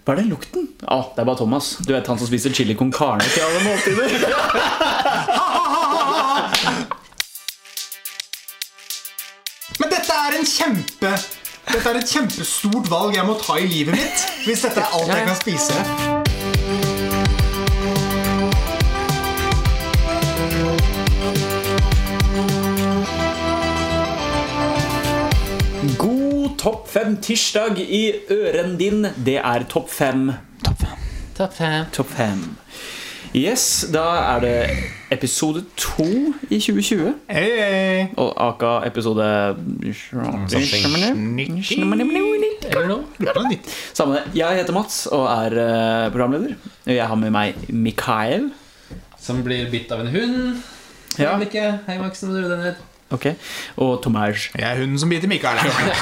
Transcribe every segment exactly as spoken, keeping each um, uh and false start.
Hva er den lukten? Ja, ah, det er bare Thomas. Du vet han som spiser chili con carne til alle måltider. Men dette er en kjempe Dette er et kjempestort valg jeg må ta i livet mitt, hvis dette er alt jeg kan spise. God topp fem tirsdag i øren din. Det er topp fem. Topp fem. Topp fem. Topp fem. Yes, da er det episode to i tjue tjue. Hei, hei. Og aka episode Samme det. Jeg heter Mats og er uh, programleder. Jeg har med meg Mikael, som blir bitt av en hund. Ja. Hei Max, nå må du den ned. Ok. Og Tomas. Jeg er hunden som biter Mikael.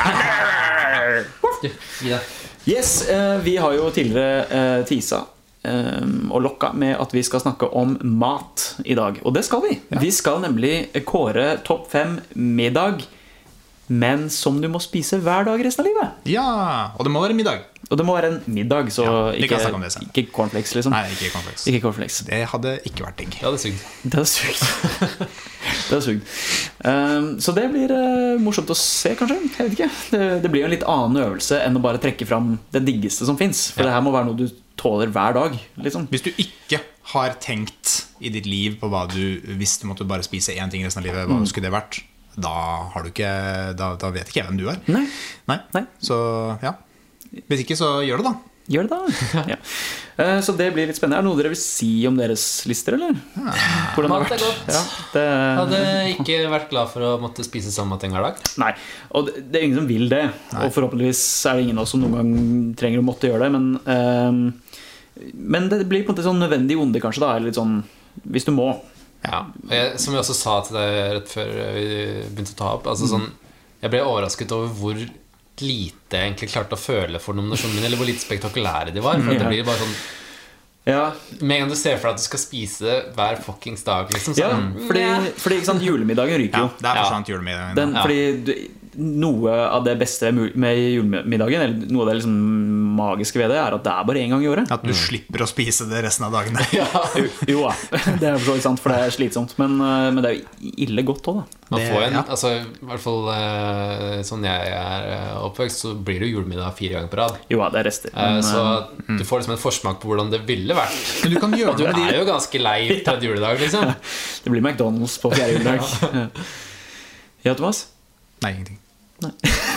Yes, uh, vi har jo tidligere uh, tisa Um, og lokka med at vi skal snakke om mat i dag. Og det skal vi. Ja. Vi skal nemlig kåre topp fem middag, men som du må spise hver dag resten av livet. Ja, og det må være middag. Og det må være en middag, så ja, ikke, det, ikke cornflakes liksom. Nei, ikke cornflakes. Ikke cornflakes. Det hadde ikke vært digg. Det hadde sugd. Det hadde sugd. Det hadde sugd. um, Så det blir uh, morsomt å se, kanskje. Jeg vet ikke. Det, det blir jo en litt annen øvelse enn å bare trekke fram det diggeste som finnes. For ja. Det her må være noe du tåler hver dag liksom. Hvis du ikke har tenkt i ditt liv på hva du, hvis du måtte bare spise en ting resten av livet, hva mm. skulle det vært, da, har du ikke, da, da vet ikke jeg hvem du er. Nei. Nei. Nei. Så ja. Hvis ikke, så gjør det da. Gjør det da. Ja. uh, Så det blir litt spennende. Er det noe dere vil si om deres lister, eller? Ja. Mat er godt. Ja, det... Hadde ikke vært glad for å måtte spise samme mat en hver dag. Nei, og det, det er ingen som vil det. Nei. Og forhåpentligvis er det ingen av oss som noen gang trenger å måtte gjøre det. Men, uh, men det blir på en måte sånn nødvendig onde kanskje da. Eller litt sånn, hvis du må. Ja, og jeg, som jeg også sa til deg rett før vi begynte å ta opp altså, sånn, jeg ble overrasket over hvor lite jeg egentlig klarte å føle for nominasjonen min, eller hvor litt spektakulære de var. For det blir bare sånn ja. Med en gang du ser for deg at du skal spise det hver fuckings dag liksom, så, ja, fordi, fordi ikke sant, julemiddagen ryker jo. Ja, det er for sant julemiddagen Den, ja. Fordi du, noe av det beste med julemiddagen, eller noe av det liksom magiske ved det, er at det er bare en gang i året. At du mm. slipper å spise det resten av dagene. Ja, jo da, det er for så sant, for det er slitsomt. Men, men det er jo ille godt også da. Man får en, ja. altså i hvert fall sånn jeg er oppvekst, så blir det julemiddag fire ganger på rad. Jo da, det er rester men, Så mm. du får liksom en forsmak på hvordan det ville vært. Men du kan gjøre det. Du er jo ganske lei på et juledag liksom. Det blir McDonald's på fjerde juledag. Ja, Thomas? Nei, ingenting. Nei.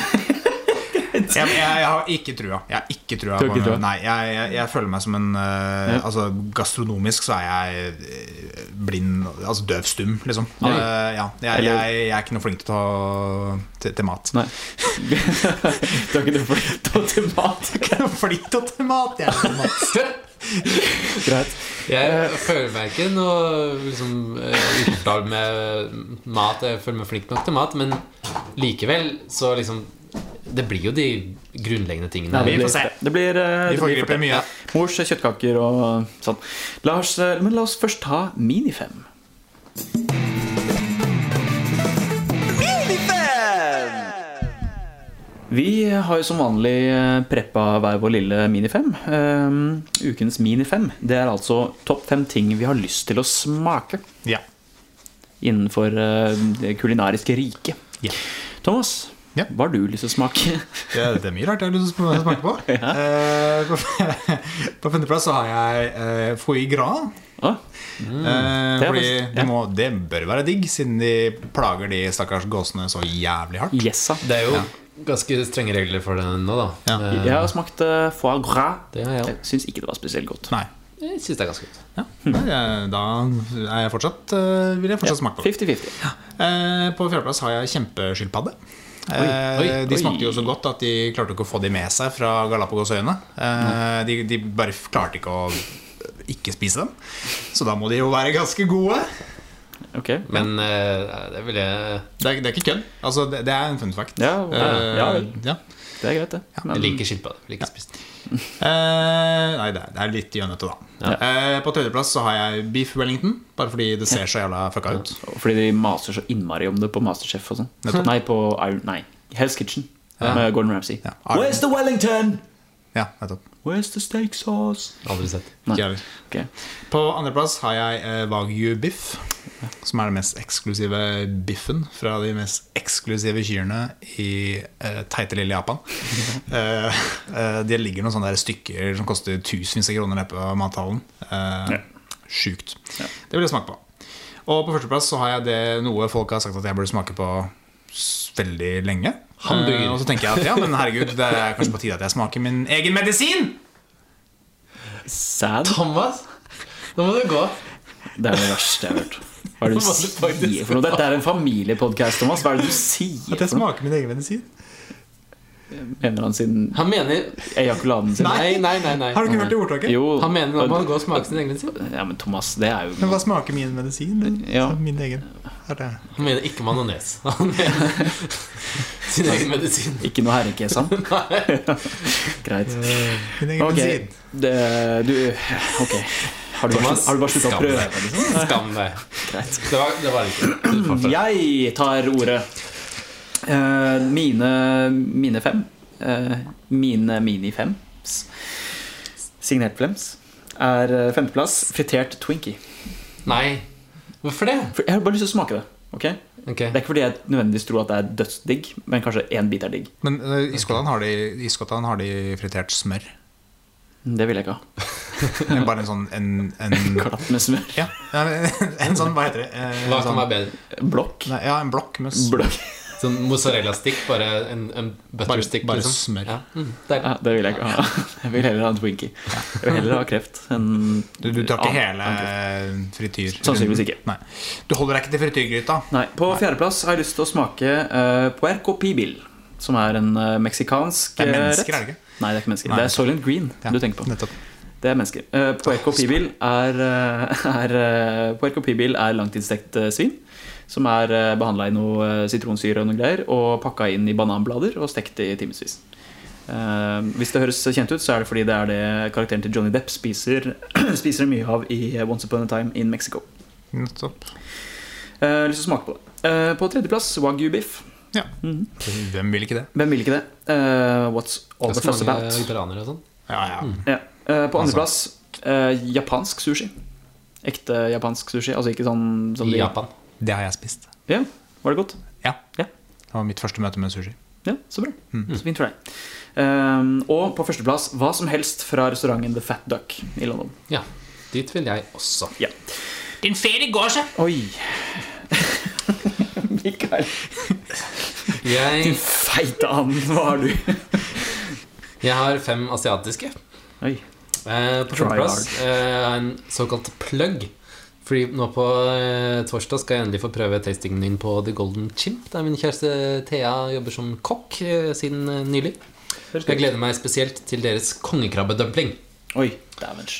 jeg, jeg, jeg har ikke trua. Jeg har ikke trua på, ikke trua. Nei, jeg, jeg, jeg føler meg som en uh, ja. Altså gastronomisk så er jeg blind, altså døv stum liksom. uh, ja. jeg, jeg, jeg er ikke noe flink til å ta til, til mat. Nei. Du er ikke noe flink til å til mat. Jeg er ikke noe flink til å til mat. Jeg er til mat. Greit. Jeg føler meg ikke noe liksom, uklar med mat. Jeg føler meg flink nok til mat, men likevel så liksom det blir jo de grunnleggende tingene. Nei, vi får se. Det blir, vi får gripe mye. Mors kjøttkaker og sånn. La oss, men la oss først ta Minifem. Minifem! Vi har jo som vanlig preppa hver vår lille Minifem. um, Ukens Minifem, det er altså topp fem ting vi har lyst til å smake. Ja. Innenfor uh, det kulinariske riket. Ja. Thomas, ja. Hva har du lyst til å smake? Ja, det er mye rart jeg har lyst til å smake på. Ja. eh, På, på femteplass så har jeg eh, foie gras. ah. mm. eh, Fordi ja. det, må, det bør være digg, siden de plager de stakkars gåsene så jævlig hardt. Yes, det er jo ja. ganske strenge regler for det nå da. Ja. eh, Jeg har smakt uh, foie gras. Det har jeg. Jeg synes ikke det var spesielt godt. Nei. Jeg synes det er ganske godt. Ja. Mm. Da er jeg fortsatt, uh, vil jeg fortsatt ja. smake på det. femti femti. Ja. eh, På fjerdeplass har jeg kjempeskilpadde. Oi, oi, oi. De smakte jo så godt at de klarte ikke å få de med seg fra Galapagosøyene. eh, de, de bare klarte ikke å ikke spise dem. Så da må de jo være ganske gode. Okay, men uh, det vil jeg det er, det er ikke kødd. Altså, det, det er en fun fact. Ja, ja, ja, ja. Det er greit det. Ja, jeg liker skilpadde. Jeg liker ja. spist. eh, Nei, det er, det er litt gjønete da. Ja. eh, På tredjeplass så har jeg beef Wellington. Bare fordi det ser så jævla fucka ut. Ja. Fordi de maser så innmari om det på Masterchef og sånn. Nei, på Iron, nei, Hell's Kitchen ja. med Gordon Ramsay. Ja. Where's the Wellington? Ja, nettopp. Where's the steak sauce? Aldri sett. Ikke Okay. På andreplass har jeg eh, Wagyu biff, som er den mest eksklusive biffen fra de mest eksklusive kyrne i eh, teite lille Japan. eh, eh, Det ligger noen sånne der stykker som koster tusenvis av kroner nede på mathallen. eh, Ja. Sjukt. Ja. Det vil jeg smake på. Og på førsteplass så har jeg det noe folk har sagt at jeg burde smake på s- veldig lenge. Hamburger. Eh, og så tenker jeg at ja, men herregud, det er kanskje på tide at jeg smaker min egen medisin. Sad. Thomas, nå må du gå. Det er det verste jeg har hørt. Hva er det du Hva er det faktisk sier for noe? Dette er en familiepodcast, Thomas. Hva er det du sier At jeg for noe? smaker min egen medisin. Mener han sin Han mener ejakuladen sin? Nei, nei, nei, nei. Har du ikke hørt det ordtaket? Jo. Han mener nå må han gå og smake sin egen medisin. Ja, men Thomas, det er jo Men hva smaker min medisin? Ja. Min egen. Er det? Han mener ikke majones. Han mener sin egen medisin. ikke noe herrekesam. Greit. Min egen Ok, medisin. det, du Ok. Har du bare, Thomas, har du bare sluttet å skam prøve? deg. Liksom? Skam deg. Greit. Det var det var ikke du fortsatt. Jeg tar ordet. Eh, mine, mine fem eh, Mine mini-fems signert flems er eh, femteplass fritert Twinkie. Nei. Hvorfor det? For jeg har bare lyst til å smake det. Ok? Ok. Det er ikke fordi jeg nødvendigvis tror at det er dødsdigg, men kanskje en bit er digg. Men uh, i Skottland har, de- i Skottland har de fritert smør. Det vil jeg ikke ha. Bare en sånn en, en, Klapp med smør. ja, en sånn, hva heter det? Eh, Hva en kan sånn, være bedre? Blokk. nei, ja, en blokk med s- Blokk. Sånn mozzarella-stikk, bare en, en butter-stick Bare- bare liksom. smør. Ja. Mm, deilig. Ja, det vil jeg ikke ha. Jeg vil heller ha en Twinkie. Jeg vil heller ha kreft enn Du, du tar ikke annen- hele annen kreft. frityr? Sannsynligvis ikke. Nei. Du holder deg ikke til frityrgryta? Nei, På fjerdeplass har jeg lyst til å smake uh, puerco pibil, som er en uh, meksikansk Det er eh, mennesker, rett. er det ikke? Nei, det er ikke mennesker. Nei. Det er Soylent Green Ja, du tenker på. nettopp. Det er mennesker. Uh, puerco pibil er, uh, er, uh, puerco pibil er langtidsstekt uh, svin som er uh, behandla i noe uh, sitronsyre og noe greier og pakka inn i bananblader og stekt i timevis. Uh, hvis det høres kjent ut, så er det fordi det er det karakteren til Johnny Depp spiser, spiser mye av i Once Upon a Time in Mexico. Nettopp. Uh, lyst til å smake på det. Uh, på tredjeplass Wagyu biff. Ja. Mhm. Hvem vil ikke det? Hvem vil ikke det? Uh, what's all the Ganske fuss mange about? vegetarianere og sånn. Ja, ja. Ja. Uh, på Altså. andreplass uh, japansk sushi. Ekte japansk sushi. Altså ikke sånn som I de- Japan. Det har jeg spist. Ja, Var det godt? Ja. Ja. Det var mitt første møte med sushi. Ja, Så bra. Mm. Så fint for deg. Um, og på førsteplass hva som helst fra restauranten The Fat Duck i London. Ja, dit vil jeg også. Ja. Din ferie går seg! Oi. Mikael. Din Jeg, feite and. Hva har du? jeg har fem asiatiske. Oi. Eh, på Try førsteplass eh, en såkalt plug. Fordi nå på eh, torsdag skal jeg endelig få prøve tastingen min på The Golden Chimp. Der min kjæreste Thea jobber som kokk eh, siden eh, nylig. Jeg gleder meg spesielt til deres kongekrabbedumpling. Oi, damage.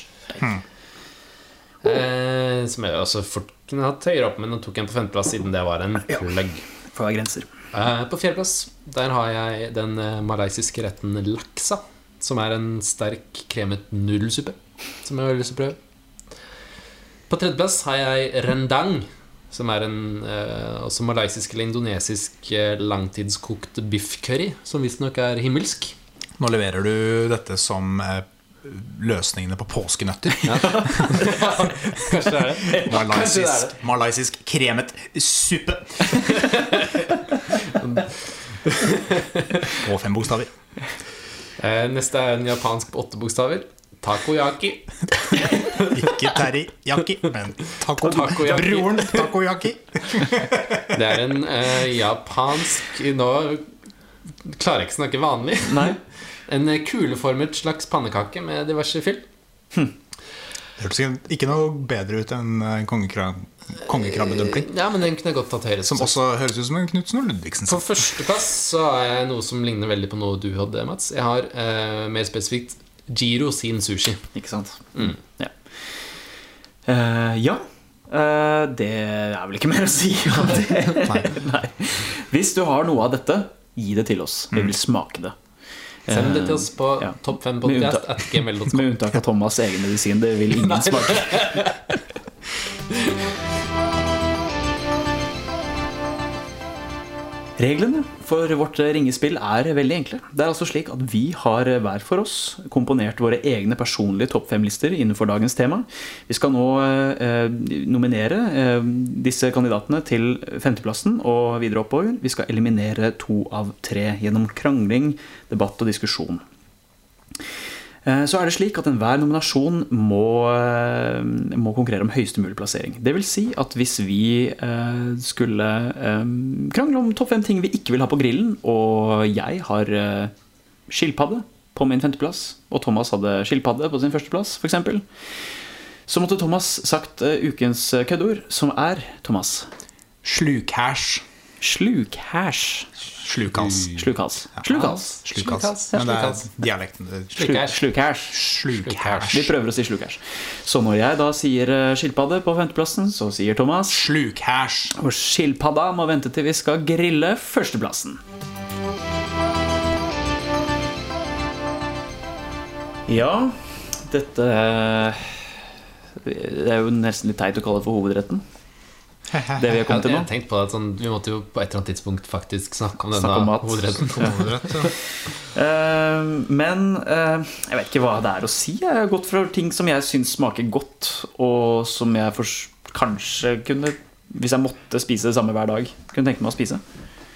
Eh, som jeg også fort kunne hatt høyere opp, men nå tok jeg den på femteplass siden det var en plug. For å ha grenser. Eh, på fjerdeplass der har jeg den eh, malaysiske retten laksa, som er en sterk kremet nudelsuppe, som jeg har lyst til å prøve. På tredjeplass har jeg rendang, som er en eh, også malaysisk eller indonesisk eh, langtidskokt biffcurry, som visstnok er himmelsk. Nå leverer du dette som eh, løsningene på påskenøtter. Kanskje det er det. Kanskje det er Malaysisk, det. malaysisk kremet suppe. Og fem bokstaver. Eh, neste er en japansk på åtte bokstaver. Takoyaki. Ikke teriyaki, men taco. Takoyaki. Broren takoyaki. Det er en eh, japansk Nå klarer jeg ikke å snakke vanlig. Nei. En eh, kuleformet slags pannekake med diverse fyll. Det hørtes ikke noe bedre ut enn eh, kongekrab kongekrabbedumpling. Ja, men den kunne jeg godt tatt høyre. Som også høres ut som en Knutsen og Ludvigsen. På førsteplass så har jeg noe som ligner veldig på noe du hadde, Mats. Jeg har eh, mer spesifikt Giro sin sushi. Ikke sant? Mm. Ja. Eh, ja. Eh, det er vel ikke mer å si om det. Nei. Nei. Hvis du har noe av dette, gi det til oss. Vi vil smake det. Send det til oss på Ja. topp fem Med podcast unntak- at gmail dot com. Med unntak av Thomas' egen medisin. Det vil ingen smake. Reglene for vårt ringespill er veldig enkle. Det er altså slik at vi har hver for oss komponert våre egne personlige topp fem-lister innenfor dagens tema. Vi skal nå eh, nominere eh, disse kandidatene til femteplassen og videre oppover. Vi skal eliminere to av tre gjennom krangling, debatt og diskusjon. Så er det slik at enhver nominasjon må, må konkurrere om høyeste mulig plassering. Det vil si at hvis vi eh, skulle eh, krangle om topp fem ting vi ikke vil ha på grillen, og jeg har eh, skilpadde på min femteplass, og Thomas hadde skilpadde på sin førsteplass, for eksempel, så måtte Thomas sagt eh, ukens køddord, som er, Thomas? Slukhæsj. Slukhæsj. Slukhals. Slukhals. Ja. Slukhals. Slukhals. Men det er dialekten. Slukhæsj. Slukhæsj. Slukhæsj. Vi prøver å si slukhæsj. Så når jeg da sier skilpadde på femteplassen, så sier Thomas slukhæsj. Og skilpadda må vente til vi skal grille førsteplassen. Ja, dette det er jo nesten litt teit å kalle det for hovedretten. Det vi har kommet til nå. Jeg tenkte på at sånn, vi måtte jo på et eller annet tidspunkt faktisk snakke om denne Snakke om mat. hovedretten. Hovedrett, ja. uh, Men uh, jeg vet ikke hva det er å si. Jeg har gått for ting som jeg synes smaker godt, og som jeg for, kanskje kunne, hvis jeg måtte spise det samme hver dag, kunne tenke meg å spise.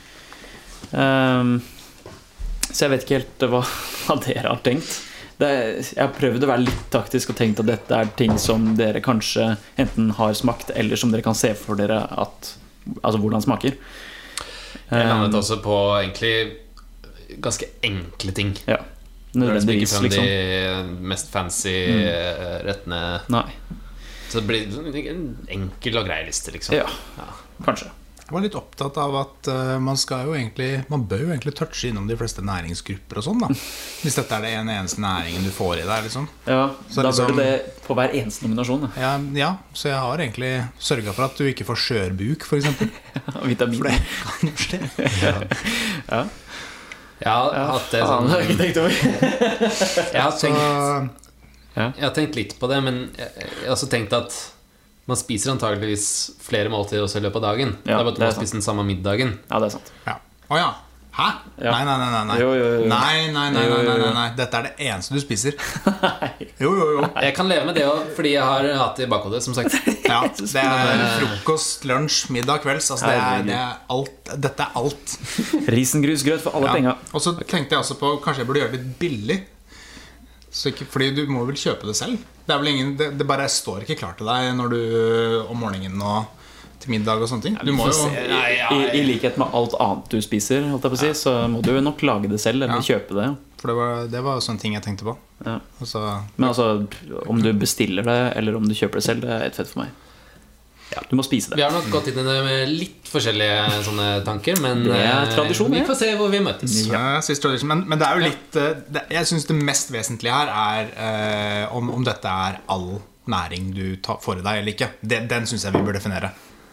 uh, Så jeg vet ikke helt hva, hva dere har tenkt. Det, jeg har prøvd å være litt taktisk og tenkt at dette er ting som dere kanskje enten har smakt, eller som dere kan se for dere at, altså hvordan smaker. Jeg landet også på egentlig ganske enkle ting. Ja, nødvendigvis liksom. liksom. De mest fancy mm. rettene. Nei. Så det blir en enkel og grei liste liksom. Ja, ja. Kanskje. Jeg var litt opptatt av at uh, man skal jo egentlig Man bør jo egentlig touche innom de fleste næringsgrupper og sånn da. Hvis dette er det ene eneste næringen du får i deg liksom. Ja, så da liksom, bør det på hver eneste nominasjon da. Ja, ja, så jeg har egentlig sørget for at du ikke får skjørbuk for eksempel. Vitamin. For det kan jo skje. Ja. Ja. Jeg har hatt det sånn, jeg har ikke tenkt over. Jeg har tenkt, ja. jeg har tenkt litt på det, men jeg, jeg har også tenkt at man spiser antageligvis flere måltider også i løpet av dagen. Ja, det er bare at det er man spiser den samme middagen. Ja, det er sant. Ja. Å ja. Hæ? Ja. Nei, nei, nei, nei. Nei. Jo, jo, jo. Nei, nei, nei, Jo, nei, jo, nei, jo. nei, nei. Dette er det eneste du spiser. Nei. Jo, jo, jo. Jeg kan leve med det også, fordi jeg har hatt det i bakhodet, som sagt. Ja, det er frokost, lunsj, middag, kvelds. Altså, det er, det er alt. Dette er alt. Risengrusgrøt for alle Ja. penger. Og så tenkte jeg også på kanskje jeg burde gjøre det litt billig. Så ikke, fordi du må vel kjøpe det selv. Det, er vel ingen, det, det bare står ikke klart til deg når du, om morgenen og til middag og sånne ting. Du må jo I, i, I likhet med alt annet du spiser, holdt jeg på å si, så må du jo nok lage det selv eller Ja. kjøpe det. For det var, det var sånne ting jeg tenkte på. Ja. Og så, Men altså, om du bestiller det eller om du kjøper det selv, det er et fett for meg. Ja, du må spise Vi det. har nok gått inn i det med litt forskjellige sånne tanker, men Det er eh, tradisjon, vi det. får se hvor vi møtes. ja, sist tradition. men, men det er jo litt eh, det, jeg synes det mest vesentlige her er eh, om, om dette er all næring du tar, får i deg eller ikke. Den, den synes jeg vi bør definere.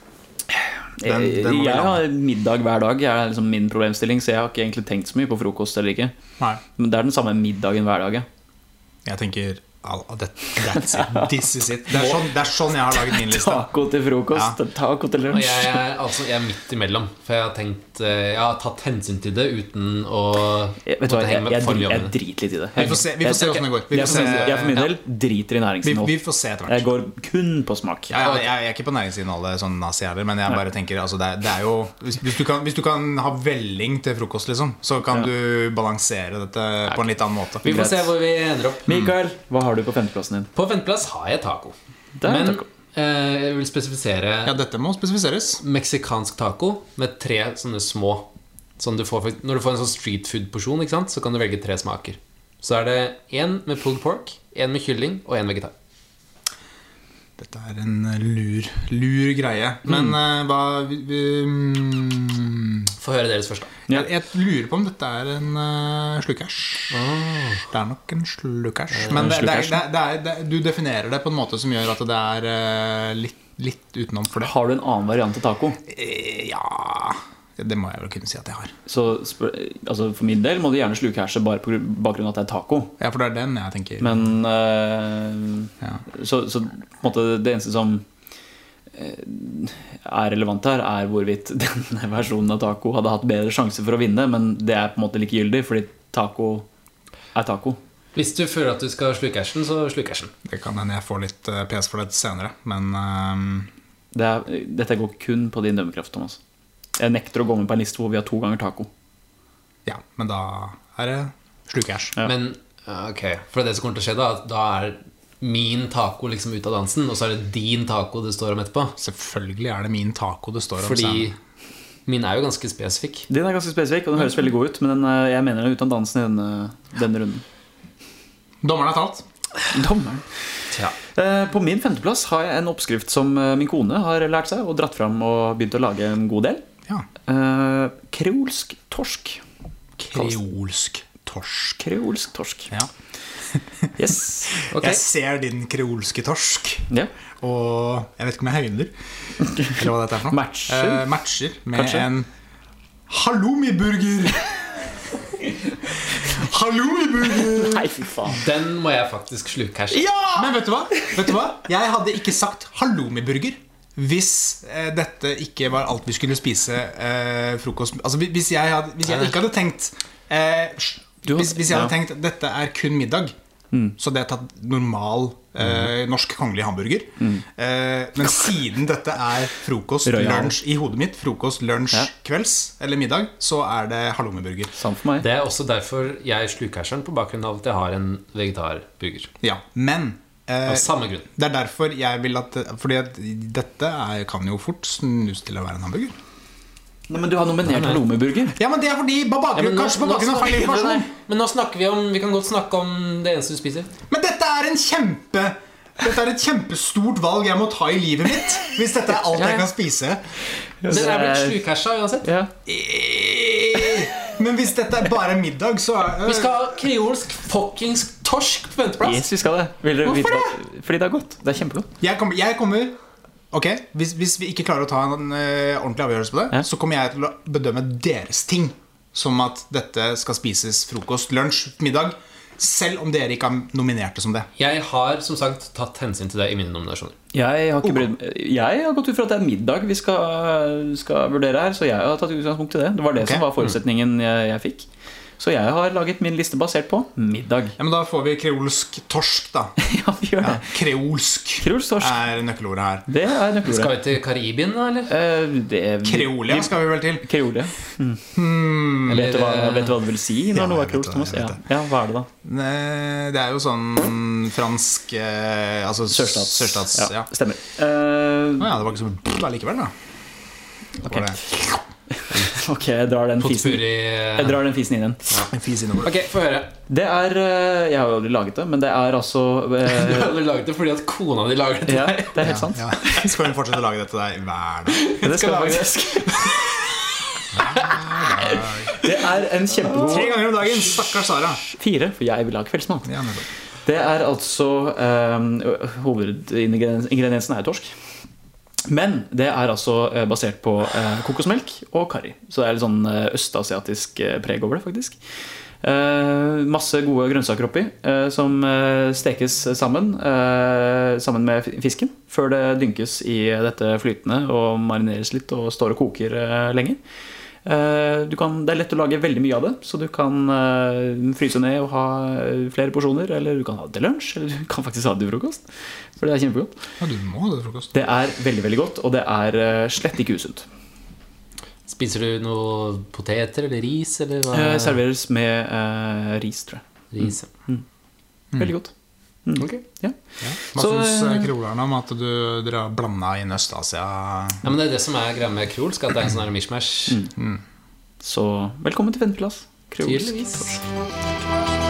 Den, den må vi Jeg lande. har middag hver dag, det er liksom min problemstilling, så jeg har ikke egentlig tenkt så mye på frokost eller ikke. Nei, Men det er den samme middagen hver dag. Ja. jeg tenker all, that, that's it, this is it. Det er, sånn, det er sånn jeg har laget min liste. Taco til frokost, Ja. taco til Og lunsj. jeg er, altså, jeg er midt imellom. For jeg har tenkt eh, Jeg har tatt hensyn til det uten å Jeg, vet du hva, måtte jeg, henge med jeg, for jeg, mye jeg om det. driter litt i det. Vi får se, vi får se hvordan det går. Vi Jeg, får for se, min- jeg for min del driter i vi, næringsinnhold. vi får se etter Jeg hvert. går kun på smak. Ja, ja, jeg, jeg er ikke på næringsinnholdet sånn nazi heller, men jeg bare tenker altså, det, er, det er jo hvis, hvis, du kan, hvis du kan ha velling til frokost, liksom, så kan Ja. du balansere dette på en litt annen måte. Vi får Greit. se hvor vi ender opp. Mikael, hva har du på femteplassen din? På femteplass har jeg taco. Det er Men taco. eh, jeg vil spesifisere Ja, dette må spesifiseres. meksikansk taco med tre sånne små sånn du får, for- Når du får en sånn street food-porsjon, ikke sant, så kan du velge tre smaker. Så er det en med pulled pork, en med kylling og en vegetar. Dette er en lur, lur greie. Men eh, hva vi, vi, mm, Få høre deres først, da. Ja. jeg, jeg lurer på om dette er en uh, slukkæsj. Det er nok en slukkæsj. Men det, det er, det er, det er, det, du definerer det på en måte som gjør at det er eh, litt, litt utenom for det. Har du en annen variant til taco? Eh, Ja, det må jeg vel kunne si at jeg har. Så spør, altså for min del må du gjerne sluke herse bare på bakgrunn av at det er taco. Ja, for det er den jeg tenker. Men øh, Ja. så, så på en måte det eneste som er relevant her, er hvorvidt denne versjonen av taco hadde hatt bedre sjanse for å vinne, men det er på en måte likegyldig, fordi taco er taco. Hvis du føler at du skal sluke ashen, så sluk ashen. Det kan hende jeg får litt uh, pes for det senere, men uh... det er, dette går kun på din dømmekraft, Thomas. Jeg nekter å gå med på en liste hvor vi har to ganger taco. Ja, men da er det slukæsj. Ja. Men, ok, for det som kommer til å skje da, da er min taco liksom ut av dansen, og så er det din taco det står om etterpå. Selvfølgelig er det min taco det står om. Fordi sen. min er jo ganske spesifik. Din er ganske spesifik, og den høres veldig god ut, men den, jeg mener den er ut av dansen i denne, denne runden. Dommeren er talt. Dommeren. Ja. På min femteplass har jeg en oppskrift som min kone har lært seg og dratt fram og begynt å lage en god del. Ja. Kreolsk torsk. Kreolsk torsk. Kreolsk torsk. Ja. Yes. Okay. Jeg ser din kreolske torsk. Ja. Og jeg vet ikke om jeg høyner eller hva dette er for noe. Matcher. eh, Matcher med Kanskje. en halloumi-burger. Halloumi-burger. Nei, fy faen. Den må jeg faktisk sluke her. Ja! Men vet du hva? Vet du hva? Jeg hadde ikke sagt halloumi-burger hvis eh, dette ikke var alt vi skulle spise eh, frokost. Altså hvis jeg, hadde, hvis jeg ikke hadde tenkt eh, Du har- hvis, hvis jeg hadde ja. tenkt dette er kun middag, så hadde jeg tatt normal eh, norsk kongelig hamburger. eh, Men siden dette er frokost, Royal. lunsj i hodet mitt, frokost, lunsj, Ja. kvelds eller middag, så er det halloumi-burger. Sant for meg. Det er også derfor jeg sluker ashen, på bakgrunn av at jeg har en vegetarburger. Ja, men eh, Av samme grunn. det er derfor jeg vil at Fordi at dette er, kan jo fort snus til å være en hamburger. Nei, men du har nominert halloumi-burger. Ja, men det er fordi på bakgrunn, Ja, men nå- kanskje på nå bakgrunn av feil snakker- informasjon. Men nå snakker vi om Vi kan godt snakke om det eneste du spiser. Men dette er en kjempe Dette er et kjempestort valg jeg må ta i livet mitt hvis dette er alt Ja, ja. jeg kan spise. Den er blitt slukasja uansett. Ja. Men hvis dette er bare middag, så er Vi skal ha kreolsk fuckings torsk på venteplass. Yes, vi skal det. Vil dere Hvorfor vite hva- Fordi det er godt. Det er kjempegodt. Jeg kommer, jeg kommer Ok, hvis, hvis vi ikke klarer å ta en eh, ordentlig avgjørelse på det, Ja. så kommer jeg til å bedømme deres ting som at dette skal spises frokost, lunsj, middag, selv om dere ikke har nominert det som det. Jeg har som sagt tatt hensyn til det i mine nominasjoner. Jeg har, ikke brydd, jeg har gått ut fra at det er middag vi skal, skal vurdere her, så jeg har tatt utgangspunkt i det. Det var det Ok. som var forutsetningen jeg, jeg fikk. Så jeg har laget min liste basert på middag. Ja, men da får vi kreolsk torsk, da. Ja, vi gjør Ja, det. kreolsk Kreolsk torsk. er nøkkelordet her. Det er Skal nøkkelordet. vi til Karibien, da, eller? Eh, det er- Kreolia skal vi vel til. Kreolia. Hmm. Vet du hva, vet du hva det vil si når Ja, noe jeg er kreolsk, vet det, Thomas? jeg Ja. vet ja, hva er det da? Ne, Det er jo sånn fransk eh, Altså Sørstats. sørstats ja, ja. Stemmer. Eh, Å ja, det var ikke så bra likevel, da. Det var det. ok, jeg drar den fisen Potpurri. Jeg drar den fisen inn igjen. En fis innover. Ok, få høre. Det er eh, Jeg har jo aldri laget det, men det er altså eh, Du hadde laget det fordi at kona di lager det til Ja, deg. det er helt sant. Ja, ja. Skal hun fortsette å lage det til deg hver dag? Det skal lage faktisk Det er en kjempegod Tre ganger om dagen, stakkars Sara. Fire, for jeg vil ha kveldsmat. Ja, nettopp. Det er altså eh, hovedingrediensen er torsk. Men det er altså eh, basert på eh, kokosmelk og karri. Så det er litt sånn eh, østasiatisk eh, preg over det, faktisk. Eh, masse gode grønnsaker oppi eh, som eh, stekes sammen eh, sammen med fi- fisken før det dynkes i dette flytende og marineres litt og står og koker eh, lenge. Eh, du kan, det er lett å lage veldig mye av det, så du kan eh, fryse ned og ha eh, flere porsjoner, eller du kan ha det til lunsj, eller du kan faktisk ha det til frokost, for det er kjempegodt. Ja, du må ha det til frokost. Det er veldig, veldig godt, og det er eh, slett ikke usunt. Spiser du noe poteter eller ris? Eller hva? Eh, serveres med eh, ris, tror jeg. Ris. Veldig godt. Mm. Ok. Ja. Ja. Hva Så, syns eh, kreolerne om at du, dere har blanda inn Øst-Asia? Ja, men det er det som er greia med kreolsk, at det er en sånn her mishmash. Så velkommen til venteplass. Kreolsk Tydeligvis. torsk.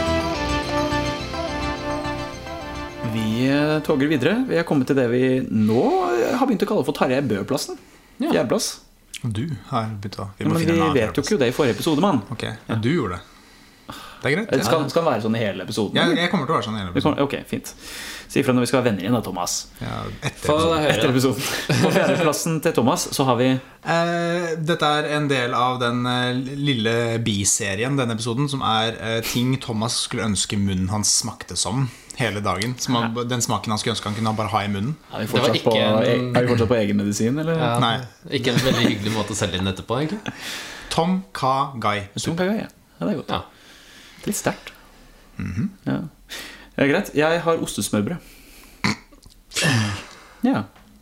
Vi eh, toger videre. Vi er kommet til det vi nå har begynt å kalle for Tarjei Bø-plassen. Ja. Fjerdeplass. Og du har begynt å Vi Ja, må men finne vi en annen vet jo fjerdeplass. ikke jo det i forrige episode, mann. Ok, ja, du gjorde det. Det er greit. Det skal, skal være sånn i hele episoden. Jeg, jeg kommer til å være sånn i hele episoden. Ok, fint. Si ifra når vi skal være venner igjen da, Thomas. Ja, etter Få episoden. høre, Etter da. episoden. På fjerdeplassen til Thomas så har vi Eh, dette er en del av den eh, lille biserien, denne episoden, som er eh, ting Thomas skulle ønske munnen hans smakte som hele dagen. Som han, den smaken han skulle ønske han kunne bare ha i munnen. Er vi Det var fortsatt, på, ikke en- er vi fortsatt på egen medisin, eller? Ja, Nei. ikke en veldig hyggelig måte å selge inn etterpå, egentlig. Tom Ka Gai. Tom Kagai, ja. Ja, det er godt. Ja. Litt sterkt. Ja. Det er greit. Jeg har ostesmørbrød. Ja.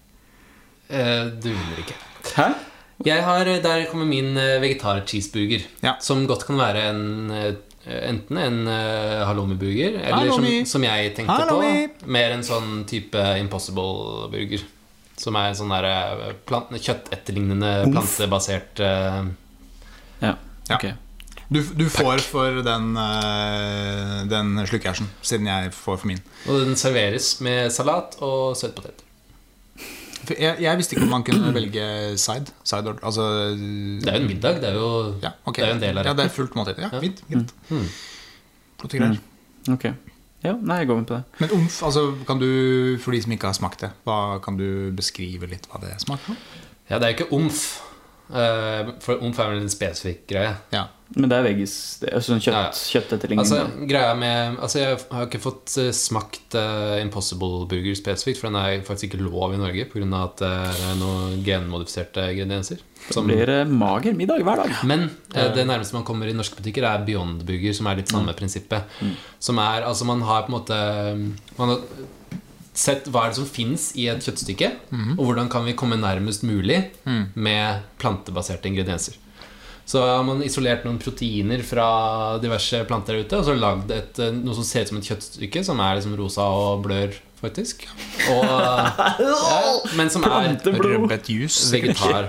Eh, Du vil ikke. Hæ? Jeg har, Der kommer min eh, vegetar-cheeseburger, Ja. som godt kan være en eh, enten en uh, halloumi-burger, eller som, Halloumi. som jeg tenkte Halloumi. på, mer en sånn type Impossible-burger. Som er en sånn der eh, plant, kjøttetterlignende, plantebasert eh, Ja. Ja. Ok. Du, du får for den, eh, den slukkersen, siden jeg får for min. Og den serveres med salat og søtpotet. For jeg, jeg visste ikke om man kunne velge side, side order, altså, Det er jo en middag. Det er jo, ja, ok. det er jo en del av Ja, det. det er fullt måltid. Ja, Ja. fint, fint. Mm. Flotte greier. Ok. Ja, nei, jeg går med på det. Men omf, altså, kan du, for de som ikke har smakt det, hva, kan du beskrive litt hva det smaker av? Ja, det er jo ikke omf. Eh, For omf er vel en spesifikk greie. Ja. Men det er veggis. Det er sånn kjøtt, Ja, ja. kjøttetterligning. Altså, greia med, altså jeg har ikke fått eh, smakt eh, Impossible Burger spesifikt, for den er faktisk ikke lov i Norge pga. at det er noen genmodifiserte ingredienser. Så blir det mager middag hver dag. Men eh, det nærmeste man kommer i norske butikker, er Beyond Burger, som er litt samme prinsippet. Som er, altså man har på en måte Man har sett hva er det som finnes i et kjøttstykke, og hvordan kan vi komme nærmest mulig med plantebaserte ingredienser. Så har man isolert noen proteiner fra diverse planter der ute, og så lagd et, noe som ser ut som et kjøttstykke, som er liksom rosa og blør, faktisk. Og, ja, men som er Planteblod. Rødbet juice. vegetar.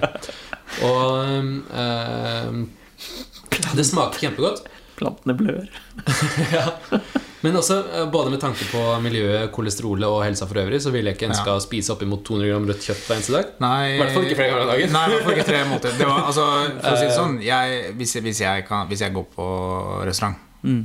Og eh, det smaker kjempegodt. Plantene blør. Ja. Men også eh, både med tanke på miljøet, kolesterolet og helsa for øvrig, så vil jeg ikke ønske Ja. å spise opp imot to hundre gram rødt kjøtt hver eneste dag. Nei, I hvert fall ikke flere ganger om dagen. Nei, i hvert fall ikke tre måneder. Det var, altså, for å si det sånn jeg, hvis, jeg, hvis, jeg kan, hvis jeg går på restaurant,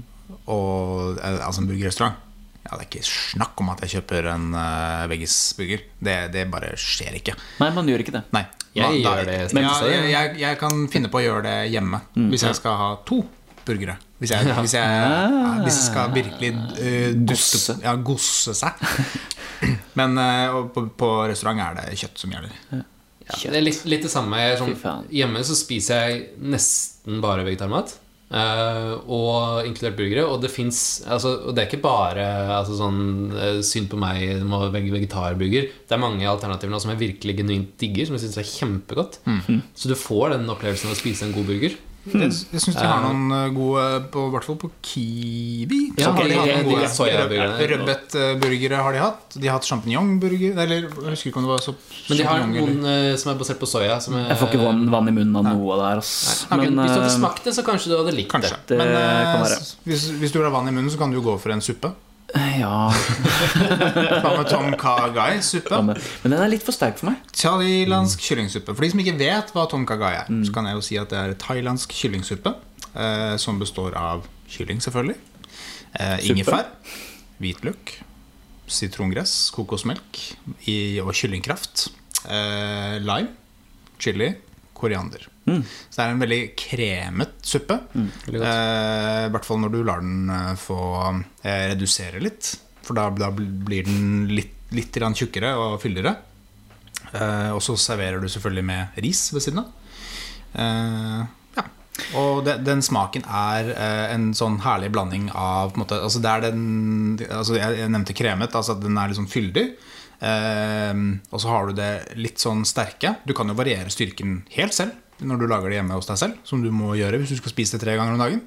og, eh, altså en burgerrestaurant, ja, det er ikke snakk om at jeg kjøper en uh, veggisburger. Det, det bare skjer ikke. Nei, man gjør ikke det. Nei. Jeg Da- gjør det Men, stort sett. ja, jeg, jeg kan finne på å gjøre det hjemme hvis jeg skal ha to burgere. Hvis jeg, hvis jeg, ja, hvis jeg skal virkelig uh, Gosse. Ja, gosse seg. Men uh, og på, på restaurant er det kjøtt som gjelder. Ja, det er litt, litt det samme. Jeg, er Fy sånn, faen. hjemme så spiser jeg nesten bare vegetarmat. eh, og inkludert burgere. Og det finnes altså, og det er ikke bare altså, sånn, eh, synd på meg, det må velge vegetarburger. Det er mange alternativer nå som jeg virkelig genuint digger, som jeg synes er kjempegodt. Så du får den opplevelsen av å spise en god burger. Jeg, jeg syns de har noen uh, gode, på, i hvert fall på Kiwi. Ja, Så har de de- hatt de- noen de gode soyaburgerne. Rødbetburgere har de hatt. De har hatt champinjonburger. Eller jeg husker ikke om det var så Men de har champignon eller- noen eh, som er basert på soya. Som er, Jeg får ikke vann, vann i munnen av noe der. Ass. Men, Men, hvis du hadde eh, smakt det, så kanskje du hadde likt Kanskje. det. Det Men uh, kan være. hvis, hvis du vil ha vann i munnen, så kan du jo gå for en suppe. ja, Hva med Tom Kha Gai-suppe? men men den er litt for sterk for meg. Thailandsk kyllingsuppe. For de som ikke vet hva Tom Kha Gai er, så kan jeg jo si at det er thailandsk kyllingsuppe. Eh, som består av kylling, selvfølgelig. Eh, ingefær, hvitløk, sitrongress, kokosmelk i, og kyllingkraft. Eh, lime, chili, koriander. Så det er en veldig kremet suppe. Veldig godt. Eh, I hvert fall når du lar den eh, få eh, redusere litt. For da, da blir den litt, litt grann tjukkere og fyldigere. Eh, og så serverer du selvfølgelig med ris ved siden av. Eh, ja. Og det, den smaken er eh, en sånn herlig blanding av på en måte, altså det er den, altså jeg, jeg nevnte kremet, altså at den er litt sånn fyldig. Eh, og så har du det litt sånn sterke. Du kan jo variere styrken helt selv når du lager det hjemme hos deg selv, som du må gjøre hvis du skal spise det tre ganger om dagen.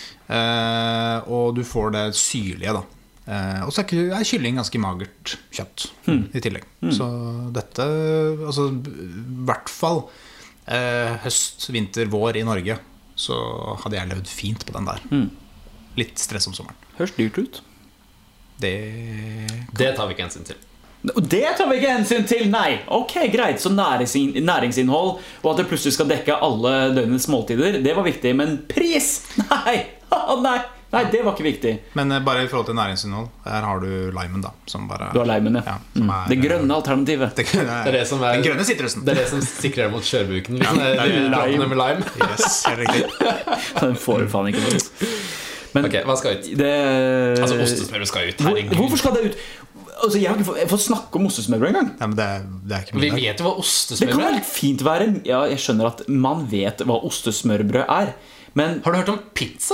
Eh, og du får det syrlige da. Eh, og så er ky- er kylling ganske magert kjøtt i tillegg. Så dette, altså i hvert fall eh, høst, vinter, vår i Norge, så hadde jeg levd fint på den der. Litt stress om sommeren. Høres dyrt ut. Det Det tar vi ikke hensyn til. Og det tar vi ikke hensyn til, nei. Ok, greit, så næringsin næringsinnhold og at det plutselig skal dekke alle døgnets måltider, det var viktig. Men pris? Nei, Å, nei. Nei, det var ikke viktig. Men uh, bare i forhold til næringsinnhold, her har du limen, da. Som bare, Du har leimen, ja. ja som mm. er, Det grønne alternativet. Det, det, er, Det er det som er den grønne sitrusen. Det er det som sikrer deg mot kjørbuken. Liksom. Ja, det er det er lime. med lime. Yes, helt riktig. Den får du faen ikke noe. Men Ok, hva skal ut? det Altså, ostesmørbrød skal ut. Hvor, Herregud. Hvorfor skal det ut? Altså, jeg har ikke fått, jeg har fått snakke om ostesmørbrød engang. Ja, men det, er- det er ikke Vi middag. vet jo hva Det kan ostesmørbrød er. helt fint være. Ja, jeg skjønner at man vet hva ostesmørbrød er. Men Har du hørt om pizza?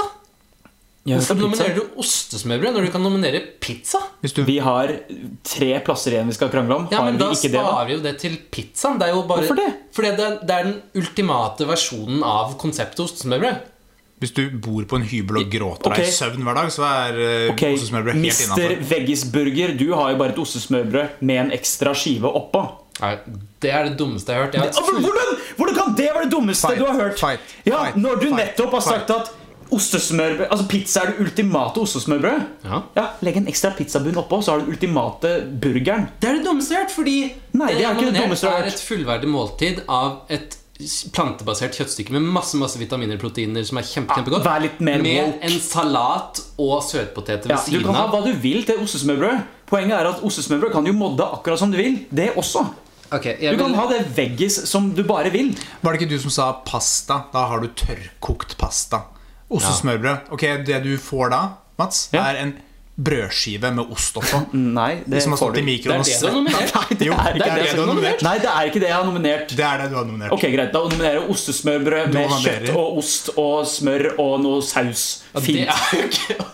jeg Hvorfor vet ikke, nominerer du ostesmørbrød når du kan nominere pizza? Hvis du, vi har tre plasser igjen vi skal krangle om. Ja, Har men vi Da ikke det, da? sparer vi jo det til pizzaen. Det er jo bare, Hvorfor det? Fordi det er, det er den ultimate versjonen av konseptet ostesmørbrød. hvis du bor på en hybel og gråter Ok. deg i søvn hver dag, så er uh, Ok, ostesmørbrød helt mister innenfor. Veggisburger, du har jo bare et ostesmørbrød med en ekstra skive oppå. Nei, det er det dummeste jeg har hørt. Jeg Ah, har Hvordan, hvordan kan det være det dummeste Fight, du har hørt? fight, ja, fight, Når du fight, nettopp har sagt fight. at ostesmørbrød, altså pizza er det ultimate ostesmørbrød. Ja. Ja, Legg en ekstra pizzabunn oppå, så har du den ultimate burgeren. Det er det dummeste jeg har hørt, fordi Nei, det er ikke det nominert dummeste jeg har er hørt. et fullverdig måltid av et plantebasert kjøttstykke med masse masse vitaminer og proteiner som er kjempe, kjempegodt. Vær litt mer med woke. en salat og søtpoteter ved Ja, du siden kan ha av. hva du vil til ostesmørbrød. Poenget er at ostesmørbrød kan du modde akkurat som du vil. Det også. Ok, jeg Du kan vil- ha det veggis som du bare vil. Var det ikke du som sa pasta? Da har du tørrkokt pasta. Ostesmørbrød. Ok, det du får da, Mats, Ja. er en brødskive med ost oppå. Nei, det Som har får stått du. i Det mikroen er og det du har nominert. Nei, det Jo, er, ikke det er er det det som du har nominert. Nei, det er ikke det jeg har nominert. Det er det du har nominert. Ok, greit, da nominerer jeg ostesmørbrød med onanerer. kjøtt og ost og smør og noe saus. Ja, det Fint. er jo ikke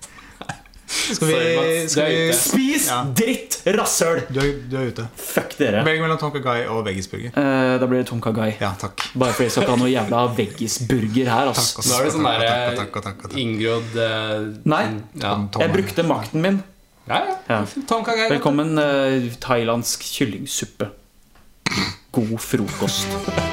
Skal vi, Sorry, Mats, skal det er vi ute. Spis Ja. dritt rasshøl! du, er, du er ute. Fuck dere. Velg mellom Tonka Gai og veggisburger. Eh, da blir det Tonka Gai. Ja, takk. Bare fordi jeg skal ikke ha noe jævla veggisburger her. Takk, Ass. ass. Nå er det sånn Takk, der takk, takk, takk, takk. inngrodd eh, Nei, ja. jeg brukte makten min. Ja, ja. Ja. Tonka Gai. Velkommen eh, thailandsk kyllingsuppe. God frokost.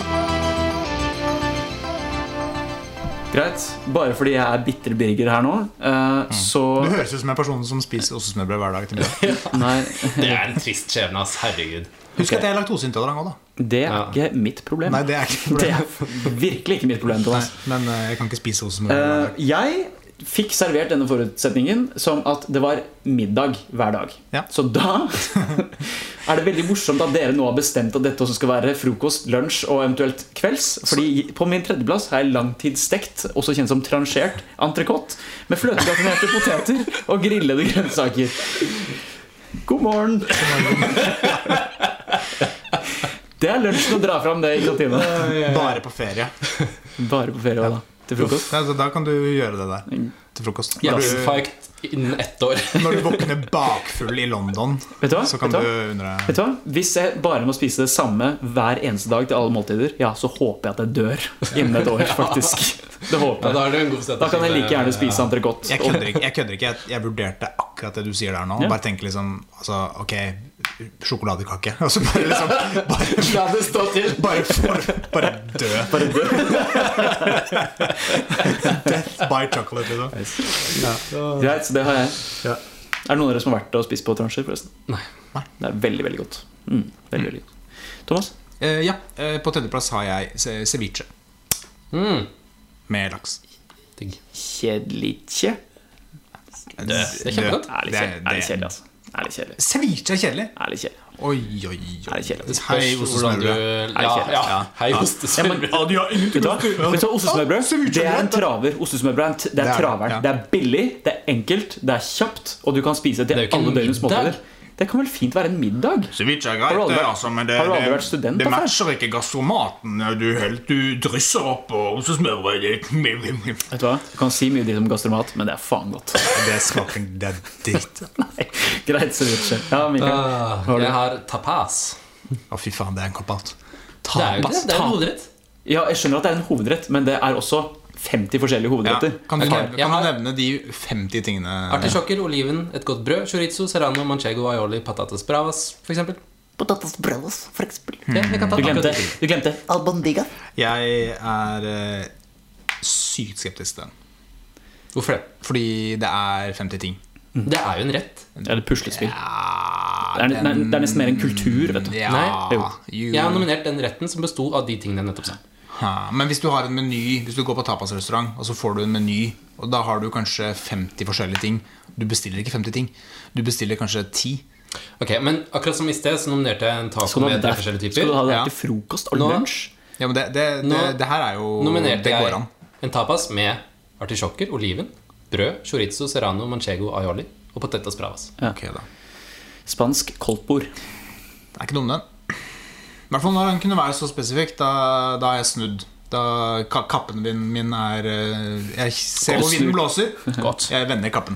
Greit. Bare fordi jeg er bitre Birger her nå, eh, så Du høres ut som en person som spiser ostesmørbrød hver dag til middag. Nei, Det er en trist skjebne, ass. Herregud. Husk at jeg er laktoseintolerant òg, da. det er Ja. ikke mitt problem. Nei, det er ikke Det problemet. er virkelig ikke mitt problem, Nei, Thomas. men eh, jeg kan ikke spise ostesmørbrød hver Eh, dag. jeg fikk servert denne forutsetningen som at det var middag hver dag. Ja. Så da er det veldig morsomt at dere nå har bestemt at dette også skal være frokost, lunsj og eventuelt kvelds. Fordi på min tredjeplass har jeg langtidsstekt, også kjent som transjert, entrecôte med fløtegratinerte poteter og grillede grønnsaker. God morgen! Det er lunsjen å dra fram det i kantina. Bare på ferie. Bare på ferie også, da. Til frokost. Ja, så da kan du gjøre det der til frokost. Når du, Hjerteinfarkt innen ett år. når du våkner bakfull i London, Vet du hva? så kan Vet du du hva? undre Vet du hva? Hvis jeg bare må spise det samme hver eneste dag til alle måltider, ja, så håper jeg at jeg dør innen et år, faktisk. Det håper Ja, jeg. da, er det en god strategi. Da kan jeg like gjerne spise entrecôte. Jeg kødder ikke. Jeg, kødder ikke. jeg, jeg vurderte akkurat det du sier der nå. Ja. Bare tenk liksom altså, ok, sjokoladekake. Og så bare liksom Bare, La det stå til. bare, for, bare dø. Bare dø. Death by chocolate, liksom. Greit, så det har jeg. Ja. Er det noen av dere som har vært og spist på transjer, forresten? Nei. Det er veldig, veldig godt. Mm, veldig, veldig godt. Thomas? Eh, ja, eh, på tredjeplass har jeg ce- ceviche Mm. med laks. Digg. Kjedelig. Det, det er kjempegodt. Ærlig kjedelig, ærlig kjedelig, altså. Ærlig kjedelig. Ceviche er kjedelig. Ærlig kjedelig. Oi, oi, oi. Ærlig kjedelig. Det Hei, spørs hvordan du ostesmørbrød. Ja, kjedelig. ja. Ja. Hei, Ja, men, ostesmørbrød. Ja, de har vet du hva? Vet du hva? Ostesmørbrød, ceviche det er er en greit, da. traver. Ostesmørbrød er en t- det Det er er det, traveren. ja. Det er billig, det er enkelt, det er kjapt, og du kan spise det Det er til jo ikke alle en døgnets middag. måltider. Det kan vel fint være en middag? Ceviche er Har greit, du aldri det, vært- altså, men det, har du aldri det, vært student det da, før? matcher ikke gastromaten. Du, helt, du drysser opp og ostesmørbrød. Det, Vet du hva? Du kan si mye dritt om gastromat, men det er faen godt. det smaker Det er dritt. Nei, greit, så vidt skjer. Ja, Mikael. Ah, Har du- jeg har tapas. Å, fy faen, det er en cop-out. Det er jo ikke det. Det er en hovedrett. Ja, jeg skjønner at det er en hovedrett, men det er også femti forskjellige Ja. hovedretter. Kan du, Ok, kan jeg har- du nevne de femti tingene? Artisjokker, oliven, et godt brød, chorizo, serrano, manchego, aioli, patatas bravas, for eksempel. Patatas bravas, for eksempel. Ja, jeg kan ta Du glemte, akkurat de. du glemte Albondiga. Jeg er eh, sykt skeptisk til den. Hvorfor det? Fordi det er femti ting. Det er jo en rett. Det er et puslespill. Ja, Det er, det er nesten mer en kultur, vet du. Ja, Nei, jo. jo. Jeg har nominert den retten som besto av de tingene jeg nettopp sa. Ha, men hvis du har en meny, hvis du går på tapasrestaurant, og så får du en meny, og da har du kanskje femti forskjellige ting. Du bestiller ikke femti ting. Du bestiller kanskje ti. Ok, men akkurat som i sted så nominerte jeg en taco med tre forskjellige typer. Skal du ha det Ja. til frokost og Nå- lunsj? Ja, men det, det, det, Nå det her er jo Nominerte Det går jeg an. en tapas med artisjokker, oliven, brød, chorizo, serrano, manchego, aioli og potetas bravas. Ok da. Spansk koldtbord. Det er ikke dum den. I hvert fall når den kunne være så spesifikk, da, da er jeg snudd. Da ka kappen min, min er eh, Jeg ser hvor vinden blåser. Godt. Jeg vender kappen.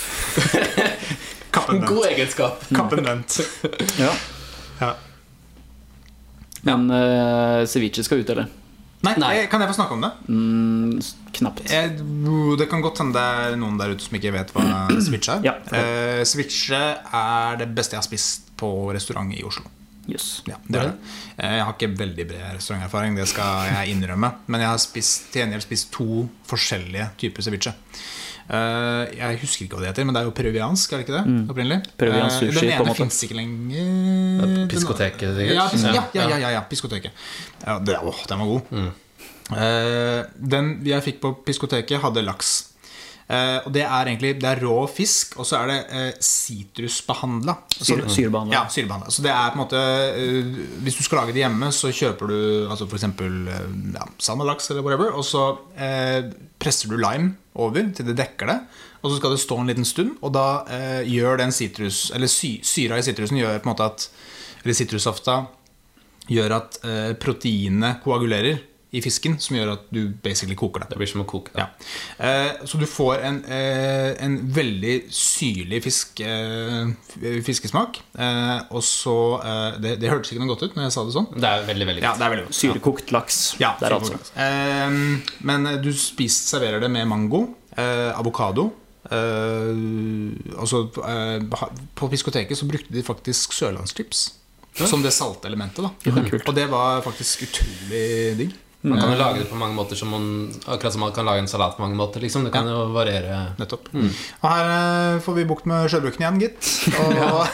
Kappen God vendt. egenskap. Kappen vendt. Ja. Ja. Men uh, ceviche skal ut, eller? Nei, Nei. jeg- kan jeg få snakke om det? Mm, knapt. Jeg, det kan godt hende det er noen der ute som ikke vet hva ceviche er. Ja. Eh, ceviche er det beste jeg har spist på restaurant i Oslo. Jøss. Ja, det er det. Eh, Jeg har ikke veldig bred restauranterfaring, det skal jeg innrømme. Men jeg har spist, til gjengjeld spist to forskjellige typer ceviche. Eh, Jeg husker ikke hva det heter, men det er jo peruviansk, er det ikke det? Opprinnelig. Peruviansk Eh, sushi, Den på en ene måte. finnes ikke lenger. Piskoteket, sikkert. Ja, pis Ja. ja, ja, ja, ja, ja piskoteket. Ja, det, åh, den var god. Eh, Den jeg fikk på piskoteket, hadde laks. Eh, og det er egentlig Det er rå fisk, og så er det eh, sitrusbehandla. Syre- syrebehandlet. Ja, syrebehandla. Så det er på en måte eh, hvis du skal lage det hjemme, så kjøper du altså for eksempel eh, ja, salmalaks eller whatever, og så eh, presser du lime over til det dekker det. Og så skal det stå en liten stund, og da eh, gjør den sitrus Eller sy syra i sitrusen gjør på en måte at Eller sitrusafta gjør at eh, proteinene koagulerer i fisken, som gjør at du basically koker det. Det blir som å koke. Ja. Eh, så du får en, eh, en veldig syrlig fisk, eh, fiskesmak. Eh, og så eh, det, det hørtes ikke noe godt ut når jeg sa det sånn. Det er veldig, veldig Ja, godt. det er veldig godt. Syrekokt laks. Ja, der, altså. eh, men du spis, serverer det med mango, eh, avokado. Eh, altså, eh, på piskoteket så brukte de faktisk sørlandschips som det salte elementet. Da. Ja, det er kult. Og det var faktisk utrolig digg. Man kan jo lage det på mange måter som man, akkurat som man kan lage en salat på mange måter. Liksom. Det kan jo variere. Nettopp. Og her eh, får vi bukt med sjølbruken igjen, gitt. Og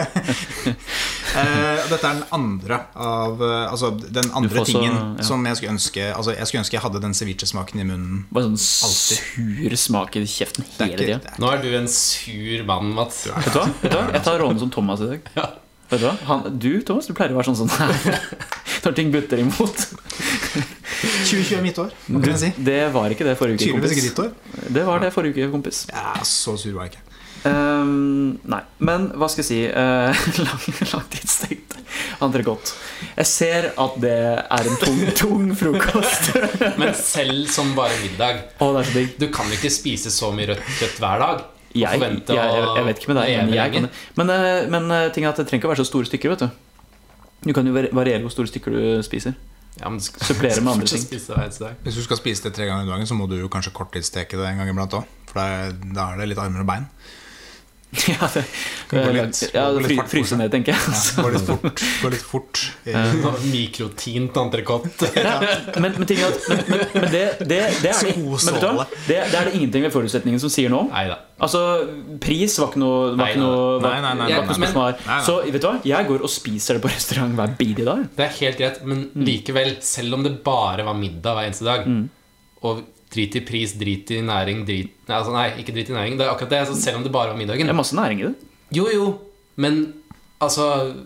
eh, dette er den andre av eh, Altså den andre får så- tingen ja. som jeg skulle ønske Altså jeg skulle ønske jeg hadde den ceviche-smaken i munnen. Bare sånn sur smak i kjeften Det er hele ikke, tida. det er, Nå er du en sur mann, Mats. Vet du hva? Vet du hva? Jeg tar rollen som Thomas i dag. Vet Du hva? Han, du, Thomas, du pleier å være sånn sånn her når ting butter imot. tjue tjue er mitt år, hva kan jeg si? Det var ikke det forrige uke, Tydeligvis ikke kompis. ditt år. Det var det forrige uke, kompis. Ja, så sur var jeg ikke. Ehm, nei, men hva skal jeg si? Uh, lang, Langtidsstekt entrecôte. Jeg ser at det er en tung, tung frokost. Men selv som bare middag. Å, det er så digg. Du kan jo ikke spise så mye rødt kjøtt hver dag. og Jeg, jeg, forvente jeg, å jeg vet ikke med deg, men leve jeg kan lenge. det. Men, eh, men eh, ting er at det trenger ikke å være så store stykker, vet du. Du kan jo vari- variere hvor store stykker du spiser. Ja, men du skal Supplere med andre fortsatt ting. spise hver eneste dag. Hvis du skal spise det tre ganger i dagen, så må du jo kanskje korttidssteke det en gang iblant òg. For da er, da er det litt armer og bein. Ja, det, Kan gå litt- ja, gå litt fry, fart på fryse seg. ned, tenker jeg. Ja, gå litt fort. Gå litt fort. Mikrotint entrecôte. Ja, men, men, ting er at, men, men, men det, det, det, er det, men vet du hva? det, det er det ingenting ved forutsetningen som sier noe om. Neida. Altså, pris var ikke noe, var Nei, ikke noe, nei, var, nei, nei, var nei, ikke noe nei. spørsmål her. Nei, nei. Så vet du hva? Jeg går og spiser det på restaurant hver bidige dag. Det er helt greit, men likevel, selv om det bare var middag hver eneste dag, og drit i pris, drit i næring, drit Nei, altså, nei ikke drit i næring. Det er akkurat det. Altså, selv om det bare var middagen. Det er masse næring i det. Jo, jo, men altså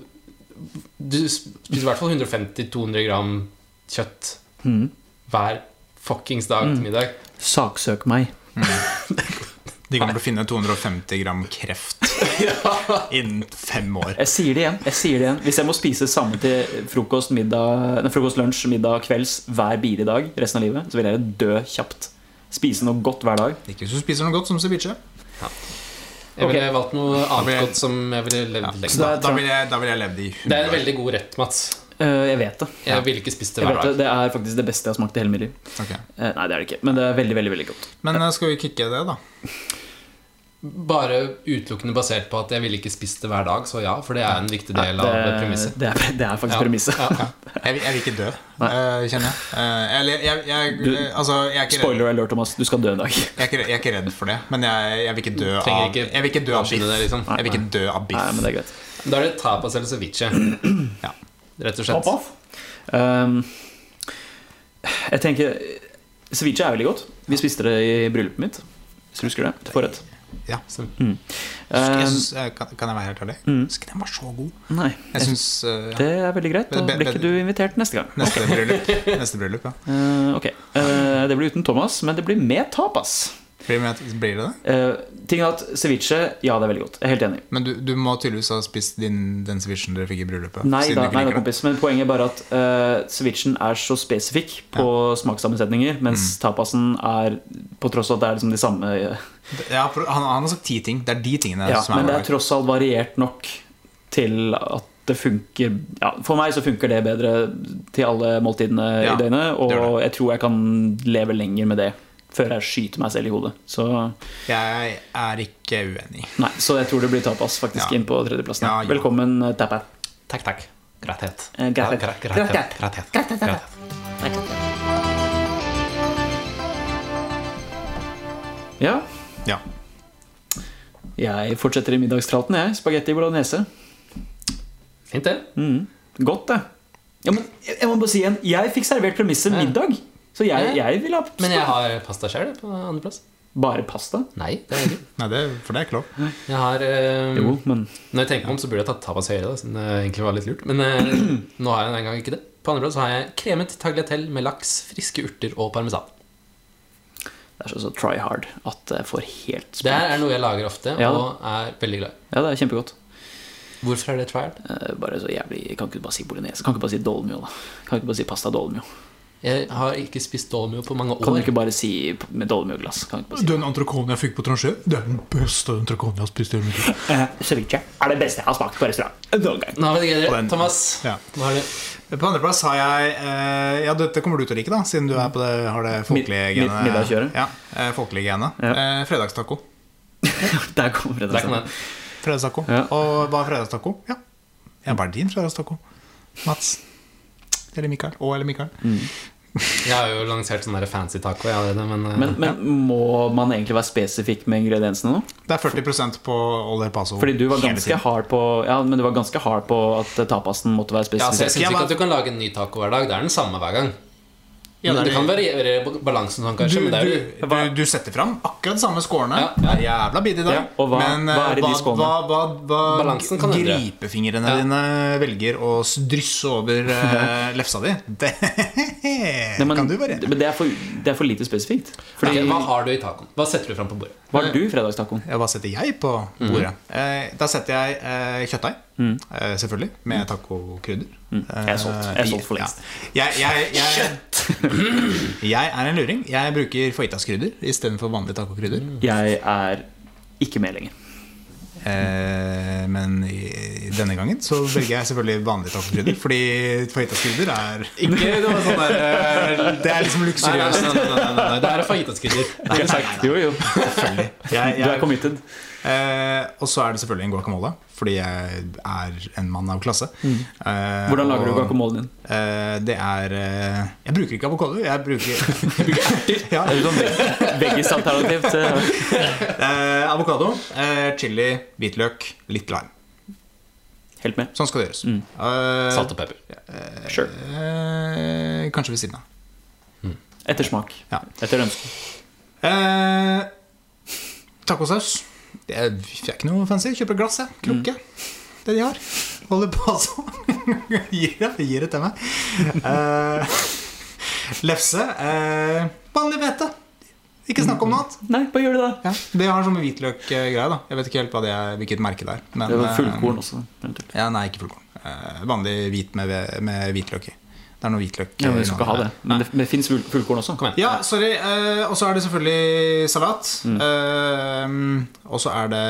du spiser i hvert fall hundre femti til to hundre gram kjøtt hver fuckings dag til middag. Saksøk meg. De kommer til å finne to hundre og femti gram kreft innen fem år. Jeg sier det igjen. jeg sier det igjen Hvis jeg må spise samme til frokost, middag, nei, frokost, lunsj, middag, kvelds hver bidige dag resten av livet, så vil jeg dø kjapt. Spise noe godt hver dag. Ikke hvis du spiser noe godt som ceviche. Jeg ville Ok. valgt noe vil annet jeg- godt som jeg ville levd Ja. lenge. Så da, da ville jeg, da vil jeg levd i Det er en hundre år. veldig god rett, Mats. Eh, Jeg vet det. Jeg ville ikke spist det Jeg hver vet det. dag. Det er faktisk det beste jeg har smakt i hele mitt liv. Ok. Eh, Nei, det er det ikke. Men det er veldig, veldig, veldig godt. Men eh, skal vi kicke det, da? Bare utelukkende basert på at jeg ville ikke spist det hver dag, så ja, for det er en viktig del det, av premisset. det, er, det er faktisk Ja. premisset. Ja. Jeg, vil- jeg vil ikke dø, Nei. eh, kjenner jeg. Eh, Eller jeg, jeg, Du- eh, altså, jeg, er ikke redd, Spoiler alert, Thomas. Du skal dø en dag. jeg, er ikke, jeg er ikke redd for det. Men jeg, jeg vil ikke dø Trenger av ikke Jeg vil ikke dø av avskynde biff. det, liksom. Jeg vil ikke dø av biff. Nei, men det er greit. Da er det tapas eller ceviche. Ja. Rett og slett. Um, Jeg tenker ceviche er veldig godt. Vi spiste det i bryllupet mitt. Hvis du husker det, til forrett. Ja. Mm. Jeg synes, kan, kan jeg være helt ærlig? Mm. Jeg synes ikke den var så god. Nei, Jeg synes, uh, ja. det er veldig greit. Da Be- be- blir ikke du invitert neste gang. Neste bryllup, Neste bryllup, ja. Eh, ok, Eh, det blir uten Thomas, men det blir med tapas. Blir det, blir det det? Uh, ting er at ceviche, ja, det er veldig godt. Jeg er helt enig. Men du, du må tydeligvis ha spist din, den cevichen dere fikk i bryllupet. Nei siden da, du ikke nei, da liker det. kompis, men poenget er bare at uh, cevichen er så spesifikk på smakssammensetninger, mens Mm. tapasen er, på tross av at det er liksom de samme uh, Ja, for han, han har sagt ti ting. Det er de tingene ja, som er men det er bra. tross alt variert nok til at det funker ja, For meg så funker det bedre til alle måltidene Ja, i døgnet, det gjør og det. jeg tror jeg kan leve lenger med det før jeg skyter meg selv i hodet. Så, Jeg er ikke uenig. nei, så jeg tror det blir tapas faktisk Ja. inn på tredjeplassen. Ja, ja. Velkommen, uh, Tappa. Takk, takk. Grathet. Eh, grathet. Ja, gra- grathet. Grathet. Grathet. Ja, Ja. jeg fortsetter i middagstraten, jeg. Spagetti bolognese. Fint, det. Mm. Godt, det. Ja, men jeg jeg må bare si igjen, jeg fikk servert premisset Ja. middag. Så jeg, Ja. jeg vil ha Men jeg har pasta sjøl på andreplass. bare pasta. Nei, det er ikke. Nei, det, for det er ikke lov. Jeg har eh, Jo, men Når jeg tenker meg om, så burde jeg tatt tapas høyere, da, siden det egentlig var litt lurt. Men eh, nå har jeg en gang ikke det. På andreplass har jeg kremet tagliatelle med laks, friske urter og parmesan. det er så, så try hard at jeg får helt Det smak. er noe jeg lager ofte, Ja. og er veldig glad i. Ja, det er kjempegodt. Hvorfor er det trial? Eh, Bare så jævlig Kan ikke bare si bolognese. Kan ikke bare si dolmio, da. Kan ikke bare si pasta dolmio. Jeg har ikke spist dolmio på mange Kan du år. ikke bare si med dolmio-glass? Kan du ikke bare si Den entrecôten jeg fikk på Tranché, det er den beste entrecôten jeg har spist i hele mitt liv. Eh, ceviche er det beste jeg har smakt på restaurant noen gang. Nå har vi det Og gøy. den- Thomas, Ja. hva har du? På andreplass har jeg eh, Ja, dette kommer du til å like, da, siden du er på det, har det folkelige Mid- mid- genet. middagskjøret. Ja, eh, folkelige genet. Ja. Eh, fredagstaco. Der kommer det. Der kan jeg. Fredagstaco. Ja. Og hva er fredagstaco? Ja. ja, hva er din fredagstaco? Mats? Eller Mikael? Og eller Mikael? Jeg har jo lansert sånn der fancy taco jeg allerede, men, eh, Men, men må man egentlig være spesifikk med ingrediensene nå? Det er førti prosent på Old El Paso. Fordi du var hele ganske tiden. hard på Ja, men du var ganske hard på at tapasen måtte være ja, så jeg spesifisert. syns ikke at du kan lage en ny taco hver dag. Det er den samme hver gang. Ja, Men det det er- kan variere balansen sånn, kanskje. Du, Men det er du, jo du, du setter fram akkurat samme skårene. Ja, Det er jævla bidd i dag. Ja, og hva- men hva er i de eh, hva, skålene? hva, hva, hva Balansen kan endre. gripefingrene Ja. dine velger å s- drysse over uh, lefsa di, det Nei, men, kan du variere. men det, er for, det er for lite spesifikt. Fordi, Fordi Hva har du i tacoen? Hva setter du fram på bordet? Hva har du i fredagstacoen? Ja, hva setter jeg på bordet? eh, da setter jeg eh, kjøttdeig. Eh, selvfølgelig. Med tacokrydder. Jeg er solgt. Jeg er solgt for lengst. Ja. Jeg, jeg, jeg, jeg er en luring. Jeg bruker fajitaskrydder istedenfor vanlig tacokrydder. Jeg er ikke med lenger. Eh, men i, denne gangen så velger jeg selvfølgelig vanlig tacokrydder. Fordi fajitaskrydder er ikke noe sånn der eh, Det er liksom Nei, nei, luksuriøst. nei, nei, nei, nei, nei. Det er fajitaskrydder. Jo, jo. Selvfølgelig. Jeg, Du er jeg, committed. eh, og så er det selvfølgelig en guacamole, fordi jeg er en mann av klasse. Eh, Hvordan lager du og, guacamolen din? eh, det er eh, Jeg bruker ikke avokado. Jeg bruker, jeg bruker erter. Ja. Er det sånn veg- veggis-alternativ til Eh, avokado, eh, chili, hvitløk, litt lime. Helt med? Sånn skal det gjøres. Eh, Salt og pepper. Sure. eh, kanskje ved siden av. Etter smak. Ja. Etter ønske. Eh, tacosaus. Det er, det er ikke noe fancy. Kjøper glass, jeg. Krukke. Det de har. Holder på så. Gir det, gir det til meg. Eh, lefse. Eh, vanlig hvete. Ikke snakk om noe annet. Nei, bare gjør det, da. Ja, det har sånn med hvitløk-greie. da Jeg vet ikke helt hva det er, hvilket merke det er. Men, Det var eh, fullkorn også. eventuelt. Ja, nei, ikke fullkorn. Eh, vanlig hvit med, med hvitløk i. Det er noe hvitløk. Ja, men i vi skal ikke ha navnet. det. Men det, men det fins full, fullkorn også. Kom igjen. Ja, sorry. Eh, og så er det selvfølgelig salat. Eh, og så er det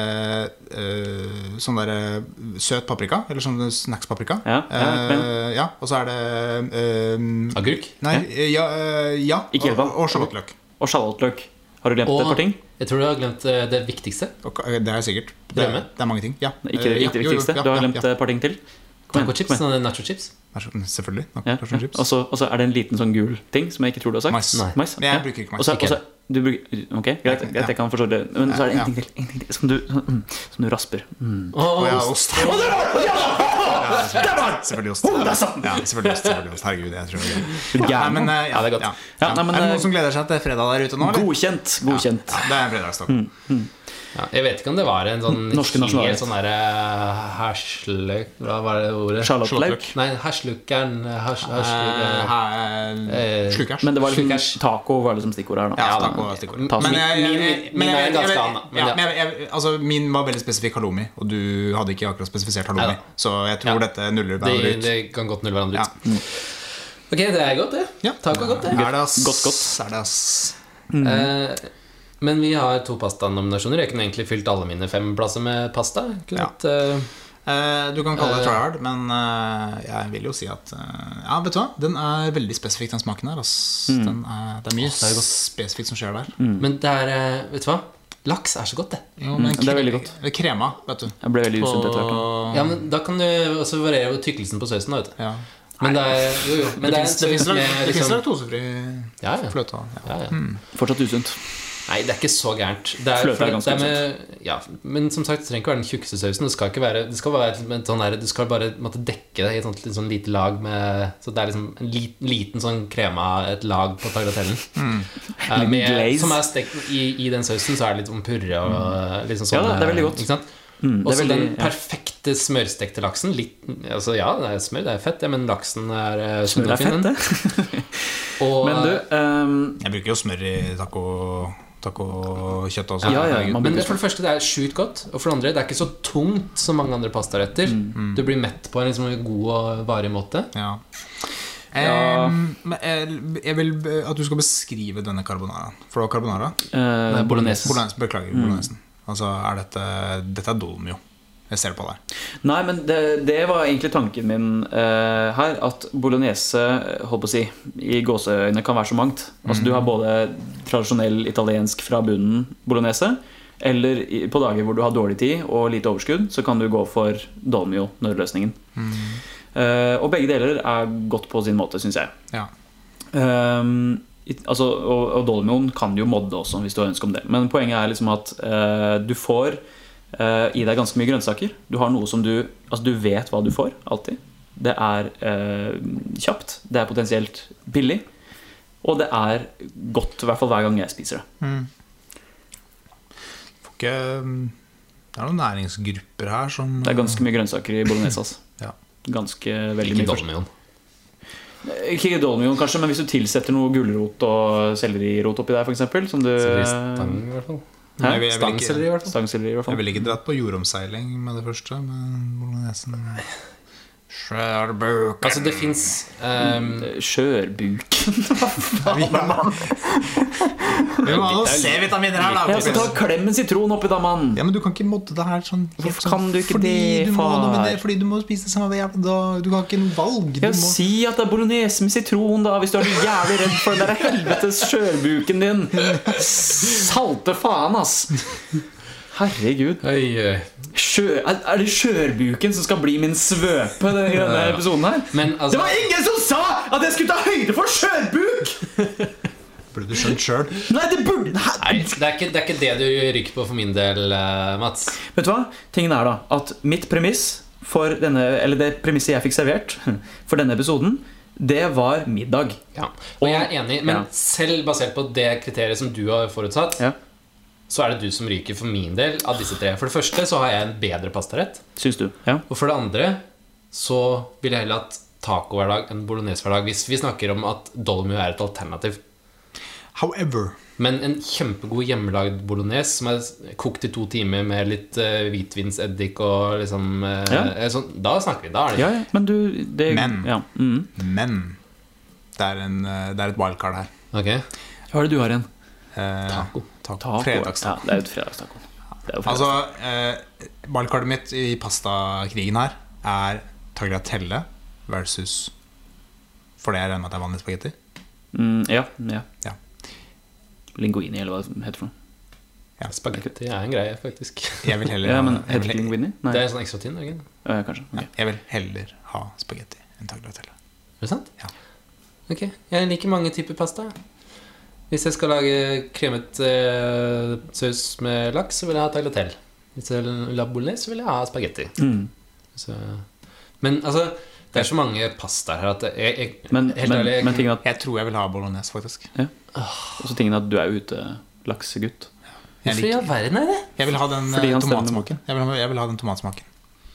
eh, sånn der eh, søt paprika. Eller sånn snackspaprika. Ja, ja, Eh, ja, og så er det eh, Agurk. Nei, eh, ja, eh, ja Ikke helt og, vann. og sjalottløk. Og sjalottløk. Har du glemt et par Og ting? jeg tror du har glemt eh, det viktigste. Og ka- Det er sikkert. Det, Drømme? det er mange ting. Ja. Ikke, Eh, ja, ikke det jo, jo, viktigste. ja, Du har ja, glemt ja. et par ting til. Kom igjen, Tacochips, kom igjen. sånne nacho-chips. Vær så- Selvfølgelig. Nok, Ja. Nacho chips. Og så og så er det en liten sånn gul ting som jeg ikke tror du har sagt. Mais. Nei. Mais. Men jeg ja. bruker ikke mais. Og så Ikke og så du bruker, Ok, greit, greit, jeg kan forstå det. Men så er det en ting til, en ting til som, du, mm, som du rasper. Mm. Åh, Å ja, ost. ost. Å, det var, ja! Ja, selvfølgelig, selvfølgelig ost. Oh, det er sant! Ja, selvfølgelig ost, selvfølgelig ost. Herregud, jeg tror det er gøy. Gæren. Nei, men, eh, Ja, det er godt. Ja. Ja, nei, men, er det eh, noen som gleder seg til fredag der ute nå, eller? Godkjent, godkjent. Ja, det er en fredagsdag. Ja, jeg vet ikke om det var en sånn Norske nasjonalrett. helt sånn derre hersløk Hva var det ordet? Charlottelauk. Nei, herslukkeren hers, Eh, herslukkeren. her- Eh, Slukers. Men det var liksom, Slukers. taco var liksom stikkordet her, da. Ja, Ja, takk da. og stikkord. Ta- Men jeg- min- jeg- min- men min er jeg- ganske jeg- annen, da. Men ja, ja. men jeg- jeg- Altså, min var veldig spesifikk halloumi, og du hadde ikke akkurat spesifisert halloumi. Neida. Så jeg tror Ja. dette nuller Det, hverandre ut. det kan godt nulle hverandre Ja. ut. Ok, det er godt, det. Ja. Taco er godt, det. Er det ass? Godt, godt. Er det ass? Eh, men vi har to pastanominasjoner. Jeg kunne egentlig fylt alle mine fem plasser med pasta. Jeg kunne Ja. hatt, eh, Eh, Du kan kalle det Eh. try hard, men eh, jeg vil jo si at eh, Ja, vet du hva? Den er veldig spesifikk, den smaken her. Ass. Den er, det er mye Åh, det er godt. spesifikt som skjer der. Men det er eh, Vet du hva? Laks er så godt, det. Jo, men det er veldig godt. Det er krema, vet du. Jeg ble veldig usunt etter hvert. da. Ja, men Da kan du også variere tykkelsen på sausen. da, vet du. Ja. Men det er, jo, jo, men det er en det saus fins med liksom, laktosefri ja, ja. fløte. Ja. Ja, ja. Fortsatt usunt. Nei, det er ikke så gærent. Det er, Fløte er for det- ganske det er med, ja, men som sagt, det trenger ikke være den tjukkeste sausen. Det skal ikke være Det skal være et sånn der, Du skal bare måtte dekke det i et sånt, litt sånn lite lag med Så det er liksom en lit, liten sånn krema, et lag på tagliatellen. Eh, Liten med- glaze. Som er stekt i, I den sausen, så er det litt sånn purre og liksom sånn. Ja, det er veldig godt. Ikke sant? Mm, det er Også den veldig- ja. perfekte smørstekte laksen. Litt, altså Ja, det er smør, det er fett, ja, men laksen er eh, sunn Smør og er fin, fett, den. det. Og, Men du, ehm, Jeg bruker jo smør i taco tacokjøtt også. Ja, ja, Herregud. man Men det, for det første, det er sjukt godt. Og for det andre, det er ikke så tungt som mange andre pastaretter. Mm. Du blir mett på en liksom god og varig måte. Ja. Ja. Em, men jeg, jeg vil be- at du skal beskrive denne carbonaraen. For det var carbonara? eh, Nei, bolognese. Bolognese, beklager, bolognesen. Altså, er dette Dette er dolmio. Jeg ser det på deg. Nei, men det, det var egentlig tanken min eh, her. At bolognese, holdt på å si, i gåseøyne kan være så mangt. Altså, du har både tradisjonell italiensk fra bunnen bolognese, eller i, på dager hvor du har dårlig tid og lite overskudd, så kan du gå for dolmio, nødløsningen. Eh, og begge deler er godt på sin måte, syns jeg. Ja. Um, it, altså, og, og dolmioen kan jo modde også, hvis du har ønske om det. Men poenget er liksom at eh, du får eh, i deg ganske mye grønnsaker. Du har noe som du Altså, du vet hva du får, alltid. Det er eh, kjapt. Det er potensielt billig. Og det er godt, i hvert fall hver gang jeg spiser det. Får ikke Det er noen næringsgrupper her som Det er ganske mye grønnsaker i bolognese. Altså. Ja. Ganske veldig Ikke mye først. dolmioen. Ikke dolmioen, kanskje, men hvis du tilsetter noe gulrot og sellerirot oppi der, for eksempel, som du Stang, i hvert fall. Men jeg vil- jeg vil ikke- Stangselleri, i hvert fall. Stangselleri, i hvert Jeg fall. ville ikke dratt på jordomseiling med det første, men bolognesen Skjærbuk. Altså, det fins um, Skjørbuken. Vi må ha noen C-vitaminer her, da. Jeg skal ta klem en sitron oppi da, mann. Ja, men du kan ikke modde det her sånn helt Hvorfor sånn- kan du ikke fordi det, du må far? nominere, fordi du må spise det samme hver jævla dag. Du har ikke noe valg. Du Jeg må... Si at det er bolognese med sitron, da, hvis du er så jævlig redd for den der helvetes skjørbuken din. Salte faen, ass. Herregud. Oi, oi. Sjø, er, er det skjørbuken som skal bli min svøpe i denne episoden her? Men altså Det var ingen som sa at jeg skulle ta høyde for skjørbuk! Burde du skjønt sjøl. Nei, det burde Nei, det er, ikke, det er ikke det du rykker på for min del, eh, Mats. Vet du hva? Tingen er da at mitt premiss for denne, eller det premisset jeg fikk servert for denne episoden, det var middag. Ja. Og jeg er enig, men Ja. selv basert på det kriteriet som du har forutsatt, Ja. så er det du som ryker for min del av disse tre. For det første så har jeg en bedre pastarett. Syns du? Ja. Og for det andre så vil jeg heller hatt taco hver dag enn bolognese hver dag, hvis vi snakker om at dolmio er et alternativ. However Men en kjempegod hjemmelagd bolognese som er kokt i to timer med litt uh, hvitvinseddik og liksom eh, Ja. eh, sånn, da snakker vi. Da er det Ja, ja, men du det, Men. ja. mm. Men det er, en, eh, det er et wildcard her. Ok. Hva er det du har igjen? Eh, Taco. taco. Taco. Fredagstaco. Ja, det er jo et fredagstaco. Det er jo Altså, fredags. eh, wildcardet mitt i pastakrigen her er tagliatelle versus For det jeg regner med at det er vanlig spagetti. mm, ja, ja. Ja. Linguini, eller hva det heter for noe. Ja. Spagetti er en greie, faktisk. Jeg vil heller Ja, men ha, jeg heter vil, det linguini? Nei, Det er sånn ekstra tynn, er det ikke? Eh, kanskje. ja, ok. jeg vil heller ha spagetti enn tagliatelle. Er det sant? Ja. Ok, jeg liker mange typer pasta. Hvis jeg skal lage kremet eh, saus med laks, så vil jeg ha tagliatelle. Hvis jeg vil ha bolognese, så vil jeg ha spagetti. Mm. Så, men altså, det er så mange pastaer her at jeg, jeg, Men, helt men, ærlig, jeg, men tingen at, Jeg tror jeg vil ha bolognese, faktisk. ja. Også tingen at du er ute laksegutt. Jeg, hvorfor i all liker, verden er det? jeg vil ha den Fordi eh, han stemmer tomatsmaken. Jeg vil, ha, jeg vil ha den tomatsmaken.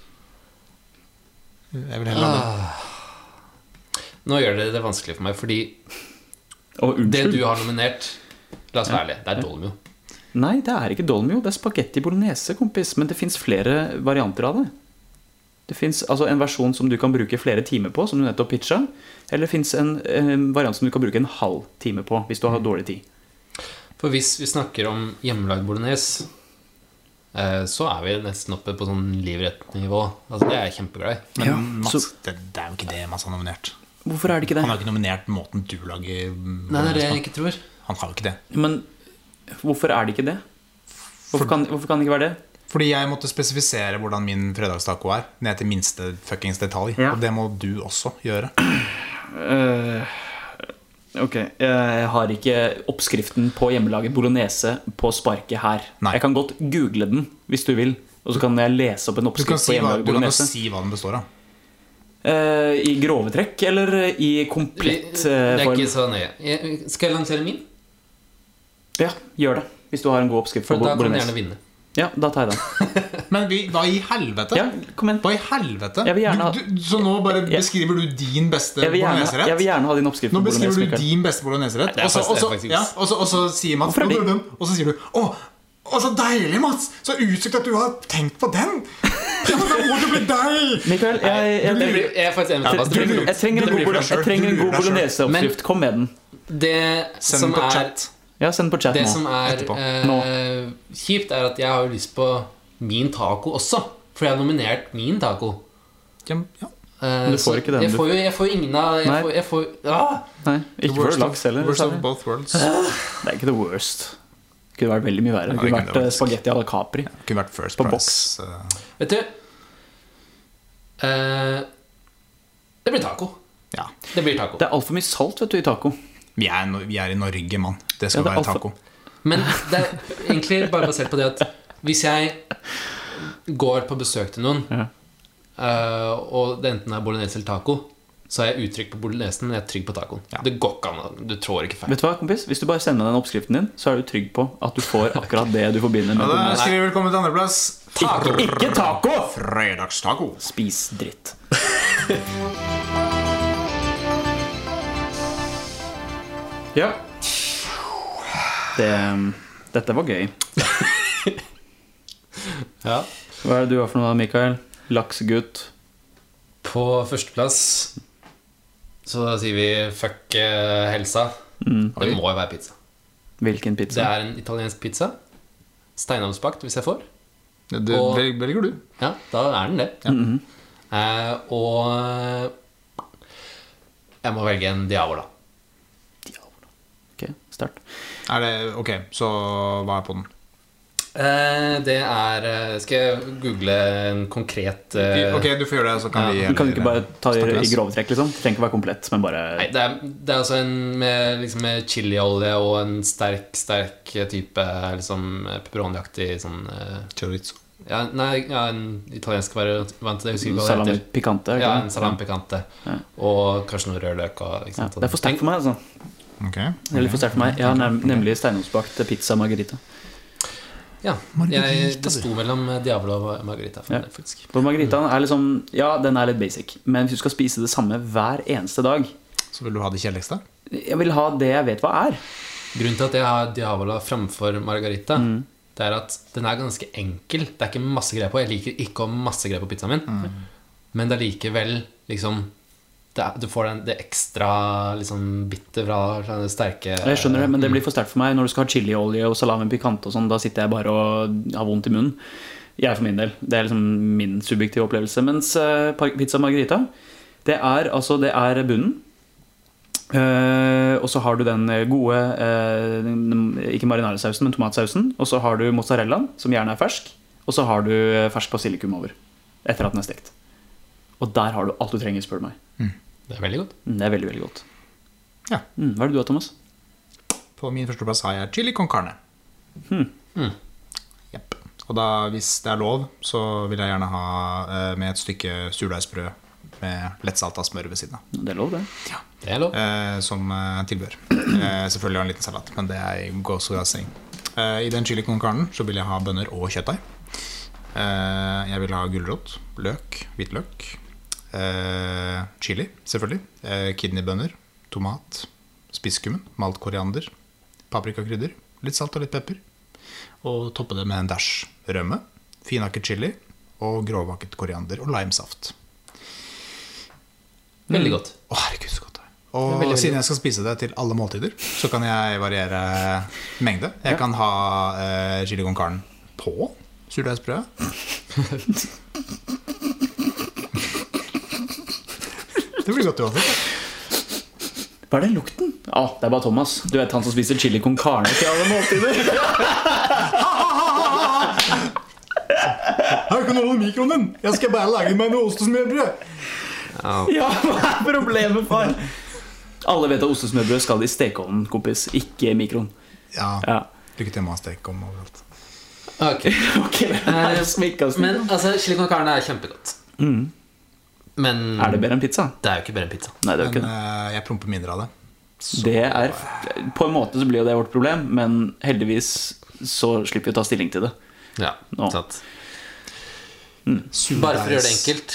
Jeg vil heller ha det. Ah. Nå gjør det det vanskelig for meg, fordi Og det unnskyld. du har nominert, la oss være ærlige, det er dolmio. Nei, det er ikke dolmio, det er spagetti bolognese, kompis. Men det finnes flere varianter av det. Det finnes altså en versjon som du kan bruke flere timer på, som du nettopp pitcha. Eller det finnes en, en variant som du kan bruke en halv time på, hvis du har dårlig tid. For hvis vi snakker om hjemmelagd bolognese, eh, så er vi nesten oppe på sånn livrettnivå. Altså, det er jeg kjempeglad i. Men Ja, Mats, så- det, det er jo ikke det Mats har nominert. Hvorfor er det ikke Han det? har ikke nominert måten du lager Nei, det er det jeg ikke tror. Han har jo ikke det. Men hvorfor er det ikke det? Hvorfor kan, hvorfor kan det ikke være det? Fordi jeg måtte spesifisere hvordan min fredagstaco er, ned til minste fuckings detalj. Ja. Og det må du også gjøre. Øh, ok, jeg har ikke oppskriften på hjemmelaget bolognese på sparket her. Nei. Jeg kan godt google den hvis du vil. Og så kan jeg lese opp en Du kan, oppskrift si på hva, hjemmelaget du kan jo bolognese. si hva den består av. Eh, I grove trekk eller i Vi, komplett det eh, er form? ikke så nøye. Jeg, skal jeg lansere min? Ja, gjør det. Hvis du har en god oppskrift For på da kan jeg bolognese. gjerne vinne. Ja, da tar jeg den. Men vi, hva i helvete? Ja, kom igjen. Hva i helvete? Jeg vil gjerne ha- du, du, så nå bare Jeg- beskriver du din beste Jeg vil gjerne, bologneserett? jeg vil gjerne ha din oppskrift Nå på beskriver bolognese. du Mikael. din beste bologneserett, Nei, det er og så- faktisk- og så- det er faktisk- ja, og så- og så sier Mats Hvorfor er det- Og så sier du Å, å, så deilig, Mats! Så utsikt at du har tenkt på den! Ja, men da må det bli deg! Mikael, jeg, jeg, Det jeg, blir, jeg er faktisk enig med Thomas. Det trenger, blir jeg trenger en Det blir god, for deg bolo- jeg selv. trenger en Du god lurer deg selv. bologneseoppskrift. Kom med den. Det Send som den på er chat. Ja, send på chat Det nå. som er etterpå. eh, kjipt, er at jeg har jo lyst på min taco også. For jeg har nominert min taco. Ja, ja. Eh, Du får så ikke den, Jeg du. får jo jeg får ingen av jeg Nei. får, jeg får, ah! Nei, ikke for Worst laks of, heller. worst sa of jeg. both worlds. Det er ikke the worst. Det kunne vært veldig mye verre. Det Ja, det kunne kunne vært det eh, faktisk. spagetti à la Capri. Det kunne vært First På Price. eh, Vet du eh, Det blir taco. Ja. Det blir taco. Det er altfor mye salt vet du, i taco. Vi er, no- vi er i Norge, mann. Det skal Ja, det er være alt taco. Men det er egentlig bare basert på det at hvis jeg går på besøk til noen, Ja. eh, og det enten er bolognese eller taco, så er jeg utrygg på bolognesen, men jeg er trygg på tacoen. Ja. Det går ikke an. Du trår ikke feil. Vet du hva, kompis? Hvis du bare sender meg den oppskriften din, så er du trygg på at du får akkurat det du forbinder med Ja, da bolognese. skriver vi velkommen til andreplass. Ikke, ikke taco! Fredagstaco. Spis dritt. Ja. Det, dette var gøy. Ja. Hva er det du har for noe, Mikael? Laksegutt. På førsteplass så sier vi fuck eh, helsa. Mm. Det må jo være pizza. Hvilken Det pizza? er en italiensk pizza. Steinhavnsbakt, hvis jeg får. Det, det Og- vel- velger du. Ja, da er den det. Mhm. Eh, og jeg må velge en Diavola. Ok, start. Er det, ok, så hva er på den? Eh, det er eh, Skal jeg google en konkret eh, Ok, du får gjøre det, så kan ja, vi Du kan ikke bare ta det snakke i oss. grove trekk, liksom? Det trenger ikke være komplett, men bare Nei, det er, det er altså en med, liksom, med chiliolje og en sterk, sterk type liksom, pepperoniaktig sånn eh, Chorizo. ja, Nei, ja, en italiensk variant. Jeg husker ikke hva det salami heter. picante. ikke Ja, det? en salami picante. Ja. Og kanskje noe rødløk. Og, ikke Ja, sant? det er for sterkt for meg, altså. Ok. Det er litt for sterkt for meg. Jeg har nem nemlig steinhavnsbakt pizza margarita. Ja, Margarita, jeg, det du. sto mellom Diavola og Margarita. For Ja. det, faktisk. Og margaritaen er liksom Ja, den er litt basic. Men hvis du skal spise det samme hver eneste dag Så vil du ha det kjedeligste? Jeg vil ha det jeg vet hva er. Grunnen til at jeg har Diavola framfor Margarita, Mm. det er at den er ganske enkel. Det er ikke masse greier på. Jeg liker ikke å ha masse greier på pizzaen min, Mm. men det er likevel liksom det er, Du får den, det ekstra liksom bittet fra, fra det sterke. Jeg skjønner det, men det blir for sterkt for meg. Når du skal ha chiliolje og salami picante og sånn, da sitter jeg bare og har vondt i munnen. Jeg for min del. Det er liksom min subjektive opplevelse. Mens eh, par- pizza margarita, det er altså Det er bunnen. Eh, og så har du den gode eh, den- ikke marinara-sausen, men tomatsausen. Og så har du mozzarellaen, som gjerne er fersk. Og så har du eh, fersk basilikum over etter at den er stekt. Og der har du alt du trenger, spør du meg. Det er veldig godt. Mm, det er veldig, veldig godt. Ja. Mm, hva er det du har, Thomas? På min første plass har jeg chili con carne. Hmm. Mm. Jepp. Og da, hvis det er lov, så vil jeg gjerne ha eh, med et stykke surdeigsbrød med lettsalta smør ved siden av. Det er lov, det. Det er lov. Eh, som eh, tilbør. Eh, selvfølgelig har en liten salat, men det er goes without saying. Eh, I den chili con carne så vil jeg ha bønner og kjøttdeig. Eh, jeg vil ha gulrot, løk, hvitløk, eh, chili, selvfølgelig, eh, kidneybønner, tomat, spisskummen, malt koriander, paprikakrydder, litt salt og litt pepper. Og toppe det med en dash rømme, finhakket chili og grovhakket koriander og limesaft. Veldig godt. Å, herregud, så godt det er. Og veldig, veldig siden jeg skal spise det til alle måltider, så kan jeg variere mengde. Jeg Ja. kan ha eh, chili con carne på surdeigsbrødet. Det blir godt uansett. Hva er den lukten? Ja, det er bare Thomas. Du vet han som spiser chili con carne til alle måltider. Her kan du holde mikroen din. Jeg skal bare lage meg noe ostesmørbrød. Ja, hva er problemet, far? Alle vet at ostesmørbrød skal i stekeovnen, kompis, ikke i mikroen. Ja, Ja. lykke til med å steke om overalt. Ok. Ok, hvem er det som ikke har smitt? Men altså, chili con carne er kjempegodt. Mm. Men Er det bedre enn pizza? det er jo ikke bedre enn pizza. Nei, det er jo Men ikke det. eh, jeg promper mindre av det. Så, Det er, på en måte så blir jo det vårt problem, men heldigvis så slipper vi å ta stilling til det. Ja, Nå. sant. surdeis- Bare for å gjøre det enkelt.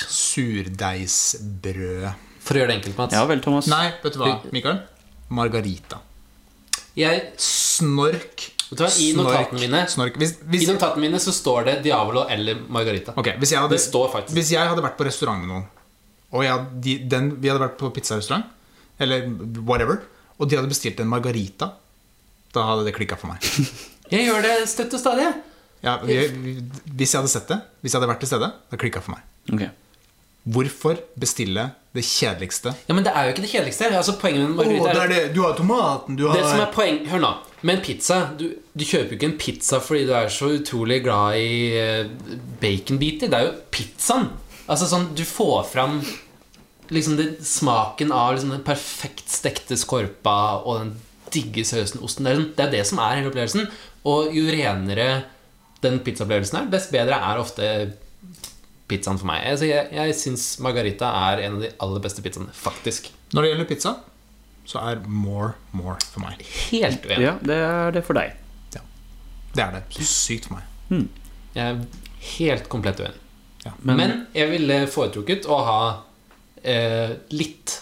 Surdeigsbrød. For å gjøre det enkelt, Mats. Ja vel, Thomas. Nei, vet du hva, Mikael? Margarita. Jeg, Snork. vet du hva, I Snork. notatene mine Snork. Hvis, I hvis, notatene mine så står det Diavolo eller Margarita. ok, hvis, jeg hadde, Det står faktisk. hvis jeg hadde vært på restaurant med noen, og jeg, de, den, vi hadde vært på pizzarestaurant, eller whatever, og de hadde bestilt en margarita, da hadde det klikket for meg. Jeg gjør det støtt og stadig. Ja, vi, vi, hvis jeg hadde sett det, hvis jeg hadde vært til stede, det klikket for meg. Ok. Hvorfor bestille det kjedeligste? Ja, Men det er jo ikke det kjedeligste. Altså, poenget med Åh, Margarita det er er det. Du har tomaten, du har... Det som er poeng, hør nå. Med en pizza, du, du kjøper jo ikke en pizza fordi du er så utrolig glad i eh, baconbiter. Det er jo pizzaen. Altså sånn, du får fram liksom det, smaken av liksom den perfekt stekte skorpa og den digge sausen, osten. Det er, sånn, det er det som er hele opplevelsen. Og jo renere den pizzaopplevelsen er, dess bedre er ofte pizzaen for meg. Altså, jeg jeg syns margarita er en av de aller beste pizzaene, faktisk. Når det gjelder pizza, så er more, more for meg. Helt uenig. Ja, det er det for deg. Det er det. Så sykt for meg. Jeg er helt komplett uenig. Ja. Men, Men- jeg ville foretrukket å ha eh, litt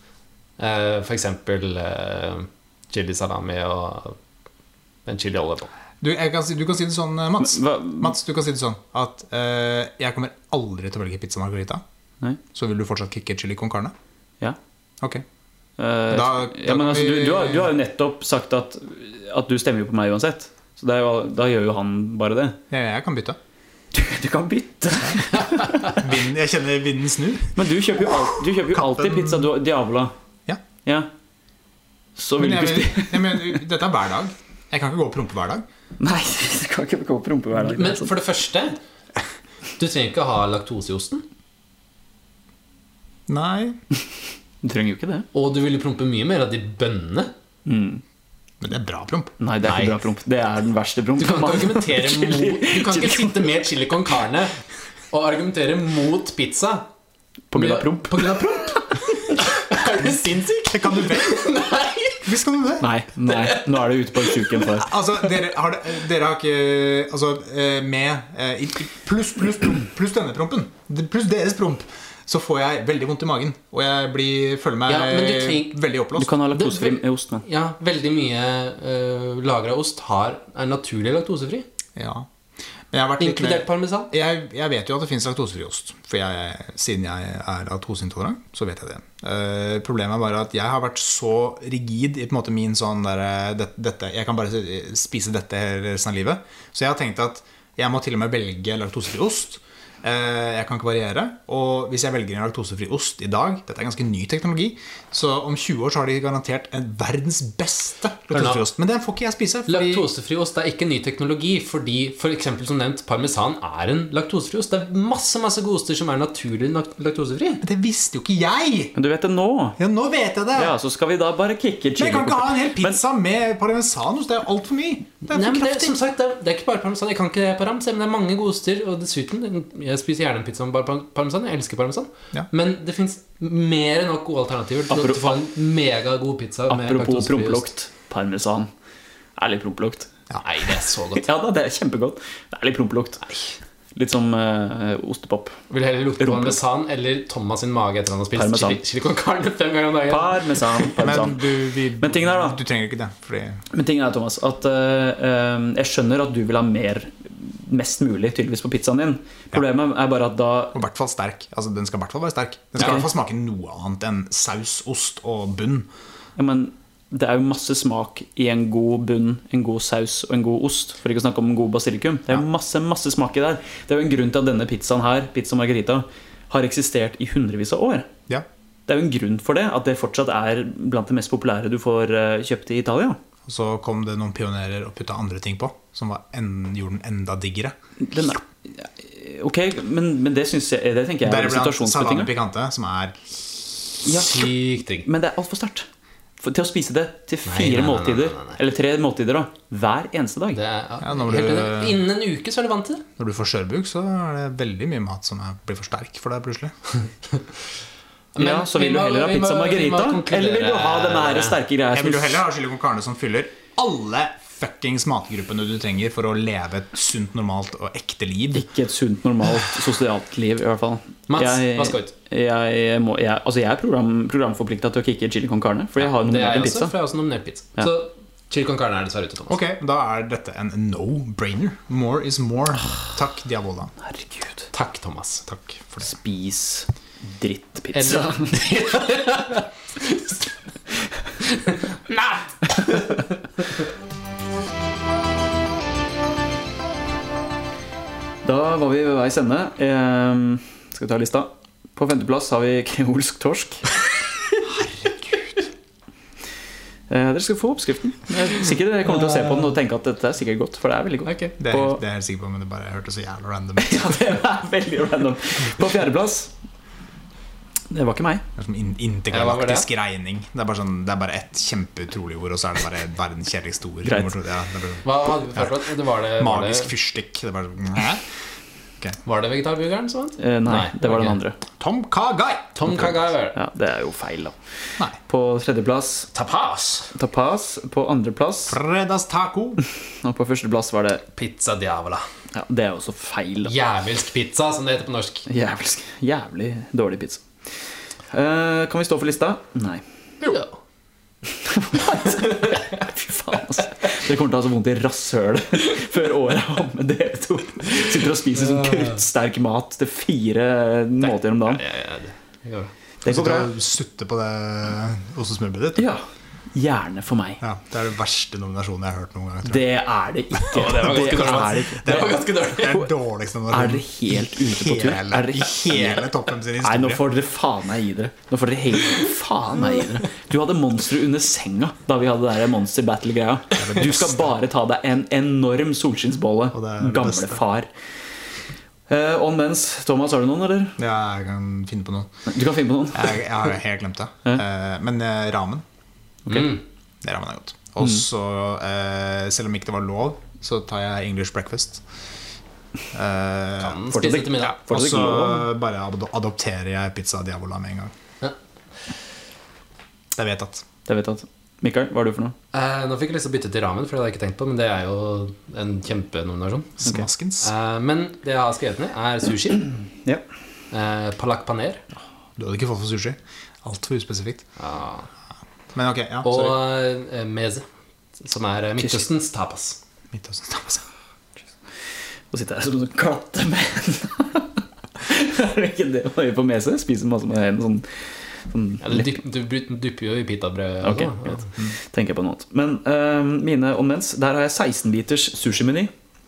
eh, For eksempel eh, chili salami og en chili olje på. Du, jeg kan si, du kan si det sånn, eh, Mats. Hva- Mats, du kan si det sånn at eh, jeg kommer aldri til å velge pizza margarita. Nei. Så vil du fortsatt kicke chili con carne? Ja. Ok. Eh, Da- da ja, men kan altså, du, vi- du, har, du har jo nettopp sagt at, at du stemmer jo på meg uansett. Så det er jo, da gjør jo han bare det. Jeg, jeg kan bytte. Du, du kan bytte. Vind, jeg kjenner vinden snu. Men du kjøper jo, alt, du kjøper jo alltid Katten- pizza du- Diavola. Ja. Ja. Så vil Men du jeg, ikke spise. jeg, men, dette er hver dag. Jeg kan ikke gå og prompe hver dag. Nei, du kan ikke gå og prompe hver dag. Men for det første, du trenger ikke ha laktose i osten. Nei. Du trenger jo ikke det. Og du vil jo prompe mye mer av de bønnene. Mm. Men det er bra promp. Nei, det er Nei. ikke bra promp. Det er den verste promp. Du kan ikke argumentere mot Du kan ikke sitte med chili con carne og argumentere mot pizza På grunn av promp. På grunn av promp. Er du sinnssyk? Det kan du vel? Nei. Visst kan du det. Nei, nei, nå er du ute på en sjuken far. Altså, dere har, dere har ikke Altså, eh, med eh, i- Pluss pluss promp, pluss denne prompen, pluss deres promp, så får jeg veldig vondt i magen. Og jeg blir, føler meg Ja, men du treng- veldig Du oppblåst. kan ha laktosefri med ost, men Ja, veldig mye uh, lagra ost har, er naturlig laktosefri. Ja. Men jeg har vært litt Inkludert mer, parmesan. jeg, jeg vet jo at det finnes laktosefri ost. For jeg, siden jeg er laktoseintolerant, så vet jeg det. Eh, problemet er bare at jeg har vært så rigid i på en måte min sånn der, det, dette, jeg kan bare spise dette resten av livet. Så jeg har tenkt at jeg må til og med velge laktosefri ost. Eh, Jeg kan ikke variere. Og hvis jeg velger en laktosefri ost i dag, dette er ganske ny teknologi, så om tjue år så har de garantert en verdens beste laktosefri ost. Men den får ikke jeg spise. Fordi... Laktosefri ost er ikke ny teknologi, fordi for eksempel som nevnt parmesan er en laktosefri ost. Det er masse, masse gode oster som er naturlig lak- laktosefri. Men det visste jo ikke jeg! Men du vet det nå. Ja, nå vet jeg det. Ja, så skal vi da bare kicke Men chili. jeg kan ikke ha en hel Men- pizza med parmesanost. Det er alt for mye. Det er Nei, for men det, kraftig. som sagt, det er, det er ikke bare parmesan. Jeg kan ikke det parm, men det er mange gode oster. Og dessuten, jeg spiser gjerne en pizza med bare par- parmesan. Jeg elsker parmesan. Ja. Men det finnes mer enn nok gode alternativer til Apropos- å få en megagod pizza med Apropos laktosefri ost. promplukt. Parmesan. Ærlig promplukt. Nei, det er så godt. Ja da, det er kjempegodt. Det er litt promplukt. Litt som uh, ostepop. Vil du heller lukte Rumpel. parmesan eller Thomas sin mage etter han har spist Parmesan. chili, chili con carne fem ganger om dagen? Parmesan. parmesan. Men, du, vi, Men tingen er da du trenger ikke det. Fordi... Men tingen er, Thomas, at uh, uh, jeg skjønner at du vil ha mer, mest mulig tydeligvis på pizzaen din. Problemet er bare at da Og i hvert fall sterk. Altså, den skal i hvert fall være sterk. Den skal Ja. i hvert fall smake noe annet enn saus, ost og bunn. ja, men det er jo masse smak i en god bunn, en god saus og en god ost. For ikke å snakke om en god basilikum. Det er jo masse, masse smak i der. Det er jo en grunn til at denne pizzaen her, pizza margarita, har eksistert i hundrevis av år. Ja. Det er jo en grunn for det, at det fortsatt er blant det mest populære du får uh, kjøpt i Italia. Og så kom det noen pionerer og putta andre ting på, som var en, gjorde den enda diggere. Den er, ok, men, men det, synes jeg, det tenker jeg er Deriblant salami situasjonsbetinget. picante, som er Ja. Sykt digg. Men det er alt for sterkt. For, til å spise det til Nei, fire nei, nei, måltider, nei, nei, nei. eller tre måltider da, hver eneste dag. Det er, Ja, når helt du- enig. Innen en uke så er du vant til det. Når du får skjørbuk, så er det veldig mye mat som er, blir for sterk for deg plutselig. Men Ja, så vi vil du må- heller ha vi må- pizza vi må margarita, konkludere- eller vil du ha den her sterke greia Jeg vil jo som heller ha chili con carne som fyller alle fuckings matgruppene du trenger for å leve et sunt, normalt og ekte liv. ikke et sunt, normalt, sosialt liv, i hvert fall. Mats, jeg, hva skal ut? jeg, må, jeg, altså jeg er program, programforpliktet til å kicke chili con carne, for jeg har Det er nominert jeg en også, pizza. for jeg har også nominert pizza. Ja. Så chili con carne er dessverre ute, Thomas. Ok, da er dette en no-brainer. More is more. Takk, Diavola. Herregud. Takk, Thomas. Takk for det. Spis drittpizza. Eller Da var vi ved veis ende. Eh, skal vi ta lista? På femteplass har vi kreolsk torsk. Herregud. Eh, dere skal få oppskriften. Jeg er sikkert dere kommer til å se på den og tenke at dette er sikkert godt, for det er veldig godt. Ok. Det er, På- det er jeg helt sikker på, men det bare hørtes så jævla random ut. Ja, det er veldig random. På fjerdeplass, det var ikke meg. Det er som in Ja, hva var det? intergalaktisk regning. Det er bare sånn, det er bare et kjempeutrolig ord, og så er det bare verdens kjedeligste ord. Greit. Ja, det er bare Hva hadde vi først? Det var det, var magisk det, fyrstikk. Det er bare sånn, hæ? var det vegetarburgeren som vant? Eh, nei, Nei, det var ok. den andre. Tom Kagai. Tom Kagai var det. Ja, det er jo feil, da. Nei. På tredjeplass Tapas. tapas. På andreplass Fredagstaco. og på førsteplass var det Pizza Diavola. ja, det er jo også feil, da. Jævelsk pizza, som det heter på norsk. Jævlig, jævlig dårlig pizza. Eh, kan vi stå for lista? Nei. Ja. Fy faen, altså. Dere kommer til å ha så vondt i rasshølet før året er omme, dere to. Sitter og spiser sånn kruttsterk mat til fire måltider om dagen. Ja, ja, det, det går bra. Det går bra. Sutte på det ostesmørbrødet ditt. Ja, gjerne for meg. Ja, det er det verste nominasjonen jeg har hørt noen gang. tror jeg. Det er det ikke. Å, det var ganske dårlig, er det ikke. Det var ganske dårlig. Det er den dårligste Er nominasjonen dere helt ute på tur? hele, Er dere i hele toppen sin Nei, nå historie. får dere faen meg i dere. Nå får dere helt faen meg i dere. Du hadde monstre under senga da vi hadde det der monster battle-greia. Du skal bare ta deg en enorm solskinnsbolle. Og det er det Gamle beste. far. Uh, on mens, Thomas, har du noen, eller? Ja, jeg kan finne på noe. Du kan finne på noen. Jeg, jeg har helt glemt det. Eh, men eh, ramen. Mm. Det ramen er godt. Og så, eh, selv om ikke det var lov, så tar jeg English breakfast. Eh, Kan Fortsatt spise ikke- til middag. og Fortsatt så ikke lov. bare ado- adopterer jeg pizza Diavola med en gang. Ja. Det er vedtatt. Det vet jeg at Mikael, hva er du for noe? Eh, nå fikk jeg lyst til å bytte til ramen, for det hadde jeg ikke tenkt på. Men det er jo en kjempenominasjon. Smaskens. Eh, men det jeg har skrevet ned, er sushi. Ja. Eh, palak paner. Du hadde ikke fått for sushi. Altfor uspesifikt. Ja. Men ok, ja, Og sorry. eh, meze, som er eh, Midtøstens tapas. Midtøsten tapas. Og sitter her som en klatte med Er det ikke det å gjøre på mese? Spise masse med en sånn, sånn Ja, du, dyp, du bry- dupper jo i pitabrød. Ok, også, greit. ja. Tenker jeg på noe annet. Men eh, mine omvendt, der har jeg seksten liters sushimeny.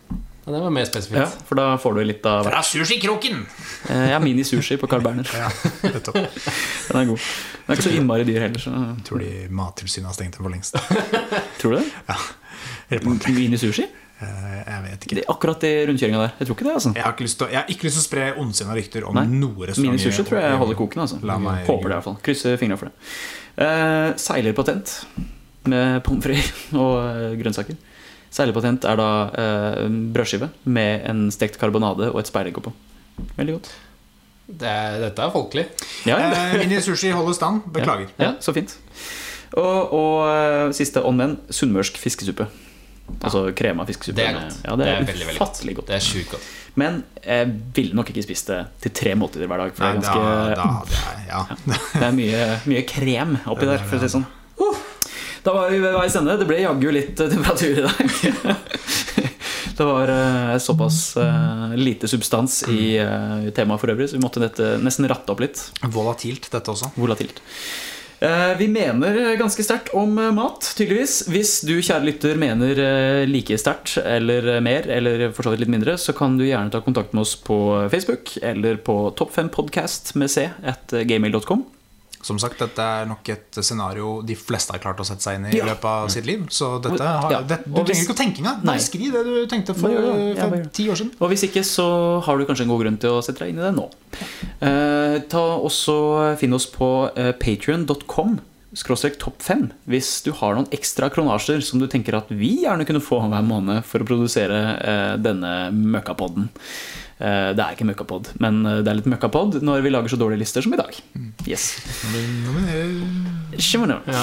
Ja, det var mer spesifikt. Ja, for da får du litt av Fra sushi-kroken! Eh, Ja, mini-sushi på Carl Berner. Ja, nettopp. Den er god. Den er ikke så innmari dyr heller, så Tror de Mattilsynet har stengt den for lengst. tror du det? Ja, helt på ordentlig. Mini-sushi? Eh, Jeg vet ikke. Det er akkurat i rundkjøringa der. Jeg tror ikke det, altså. Jeg har ikke lyst til å, jeg har ikke lyst til å spre ondsinna rykter om Nei. noe restaurant. Mini-sushi tror jeg holder koken, altså. La meg- Håper det i hvert fall. Krysser fingrene for det. Eh, Seilerpatent med pommes frites og eh, grønnsaker. Seilerpatent er da eh, brødskive med en stekt karbonade og et speilegg oppå. Veldig godt. Det er, dette er folkelig. Ja, ja. Eh, Mini-sushi holder stand. Beklager. Ja, så fint. Og, og eh, siste on men, sunnmørsk fiskesuppe. Altså krema fiskesuppe. Det er godt. Ja, det Det er, er veldig, veldig ufattelig godt. Det er sjukt godt. Men jeg ville nok ikke spist det til tre måltider hver dag. For Nei, det er da, ganske da det er, ja. Det er mye, mye krem oppi der, for å si det sånn. Uh, da var vi ved veis ende. Det ble jaggu litt temperatur i dag. Det var uh, såpass uh, lite substans i uh, temaet for øvrig, så vi måtte dette, nesten ratte opp litt. Volatilt, dette også. Volatilt. Uh, vi mener ganske sterkt om uh, mat, tydeligvis. Hvis du, kjære lytter, mener uh, like sterkt eller mer, eller for så vidt litt mindre, så kan du gjerne ta kontakt med oss på Facebook eller på topp fem podcast med c at gmail dot com. Som sagt, dette er nok et scenario de fleste har klart å sette seg inn i i Ja. løpet av sitt liv. Så dette har, Ja. det, du Og hvis- trenger ikke å tenke engang. Nei. Bare skriv det du tenkte for, Bare gjør det. Ja, for bare gjør det. ti år siden. Og hvis ikke, så har du kanskje en god grunn til å sette deg inn i det nå. Eh, ta også Finn oss på uh, patreon dot com skråstrek topp fem hvis du har noen ekstra kronasjer som du tenker at vi gjerne kunne få hver måned for å produsere eh, denne møkkapodden. Eh, det er ikke møkkapod, men eh, det er litt møkkapod når vi lager så dårlige lister som i dag. Yes. Skjønner du?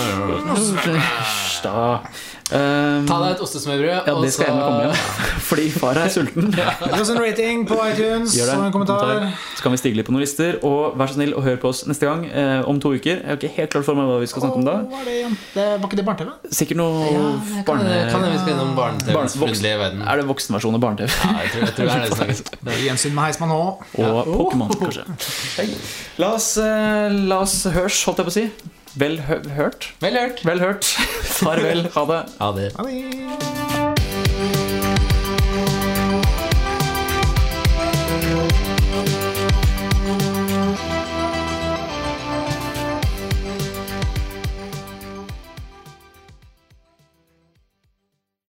Da. Um, Ta deg et ostesmørbrød. ja, det skal jeg nå komme igjen. Fordi far er sulten. Gi oss en rating på iTunes Gjør det. og en kommentar. Så kan vi stige litt på noen lister. Og vær så snill og hør på oss neste gang eh, om to uker. Jeg har ikke helt klart for meg hva vi skal snakke om da. Åh, hva er det igjen? Det, var ikke det barne-tv? Sikkert noe Ja, jeg kan, barne... kan jeg vi skal innom barne-tvs Barne- frudelige verden. Er det voksenversjon av barne-T V? Ja, jeg tror, jeg tror det er det som snakkes. Gjensyn med Heismann H. Og Pokémon, kanskje. La oss, eh, la oss hørs, holdt jeg på å si. Vel hø hørt? Vel hørt. Vel hørt. Farvel. Ha det. Ha det. Ha det.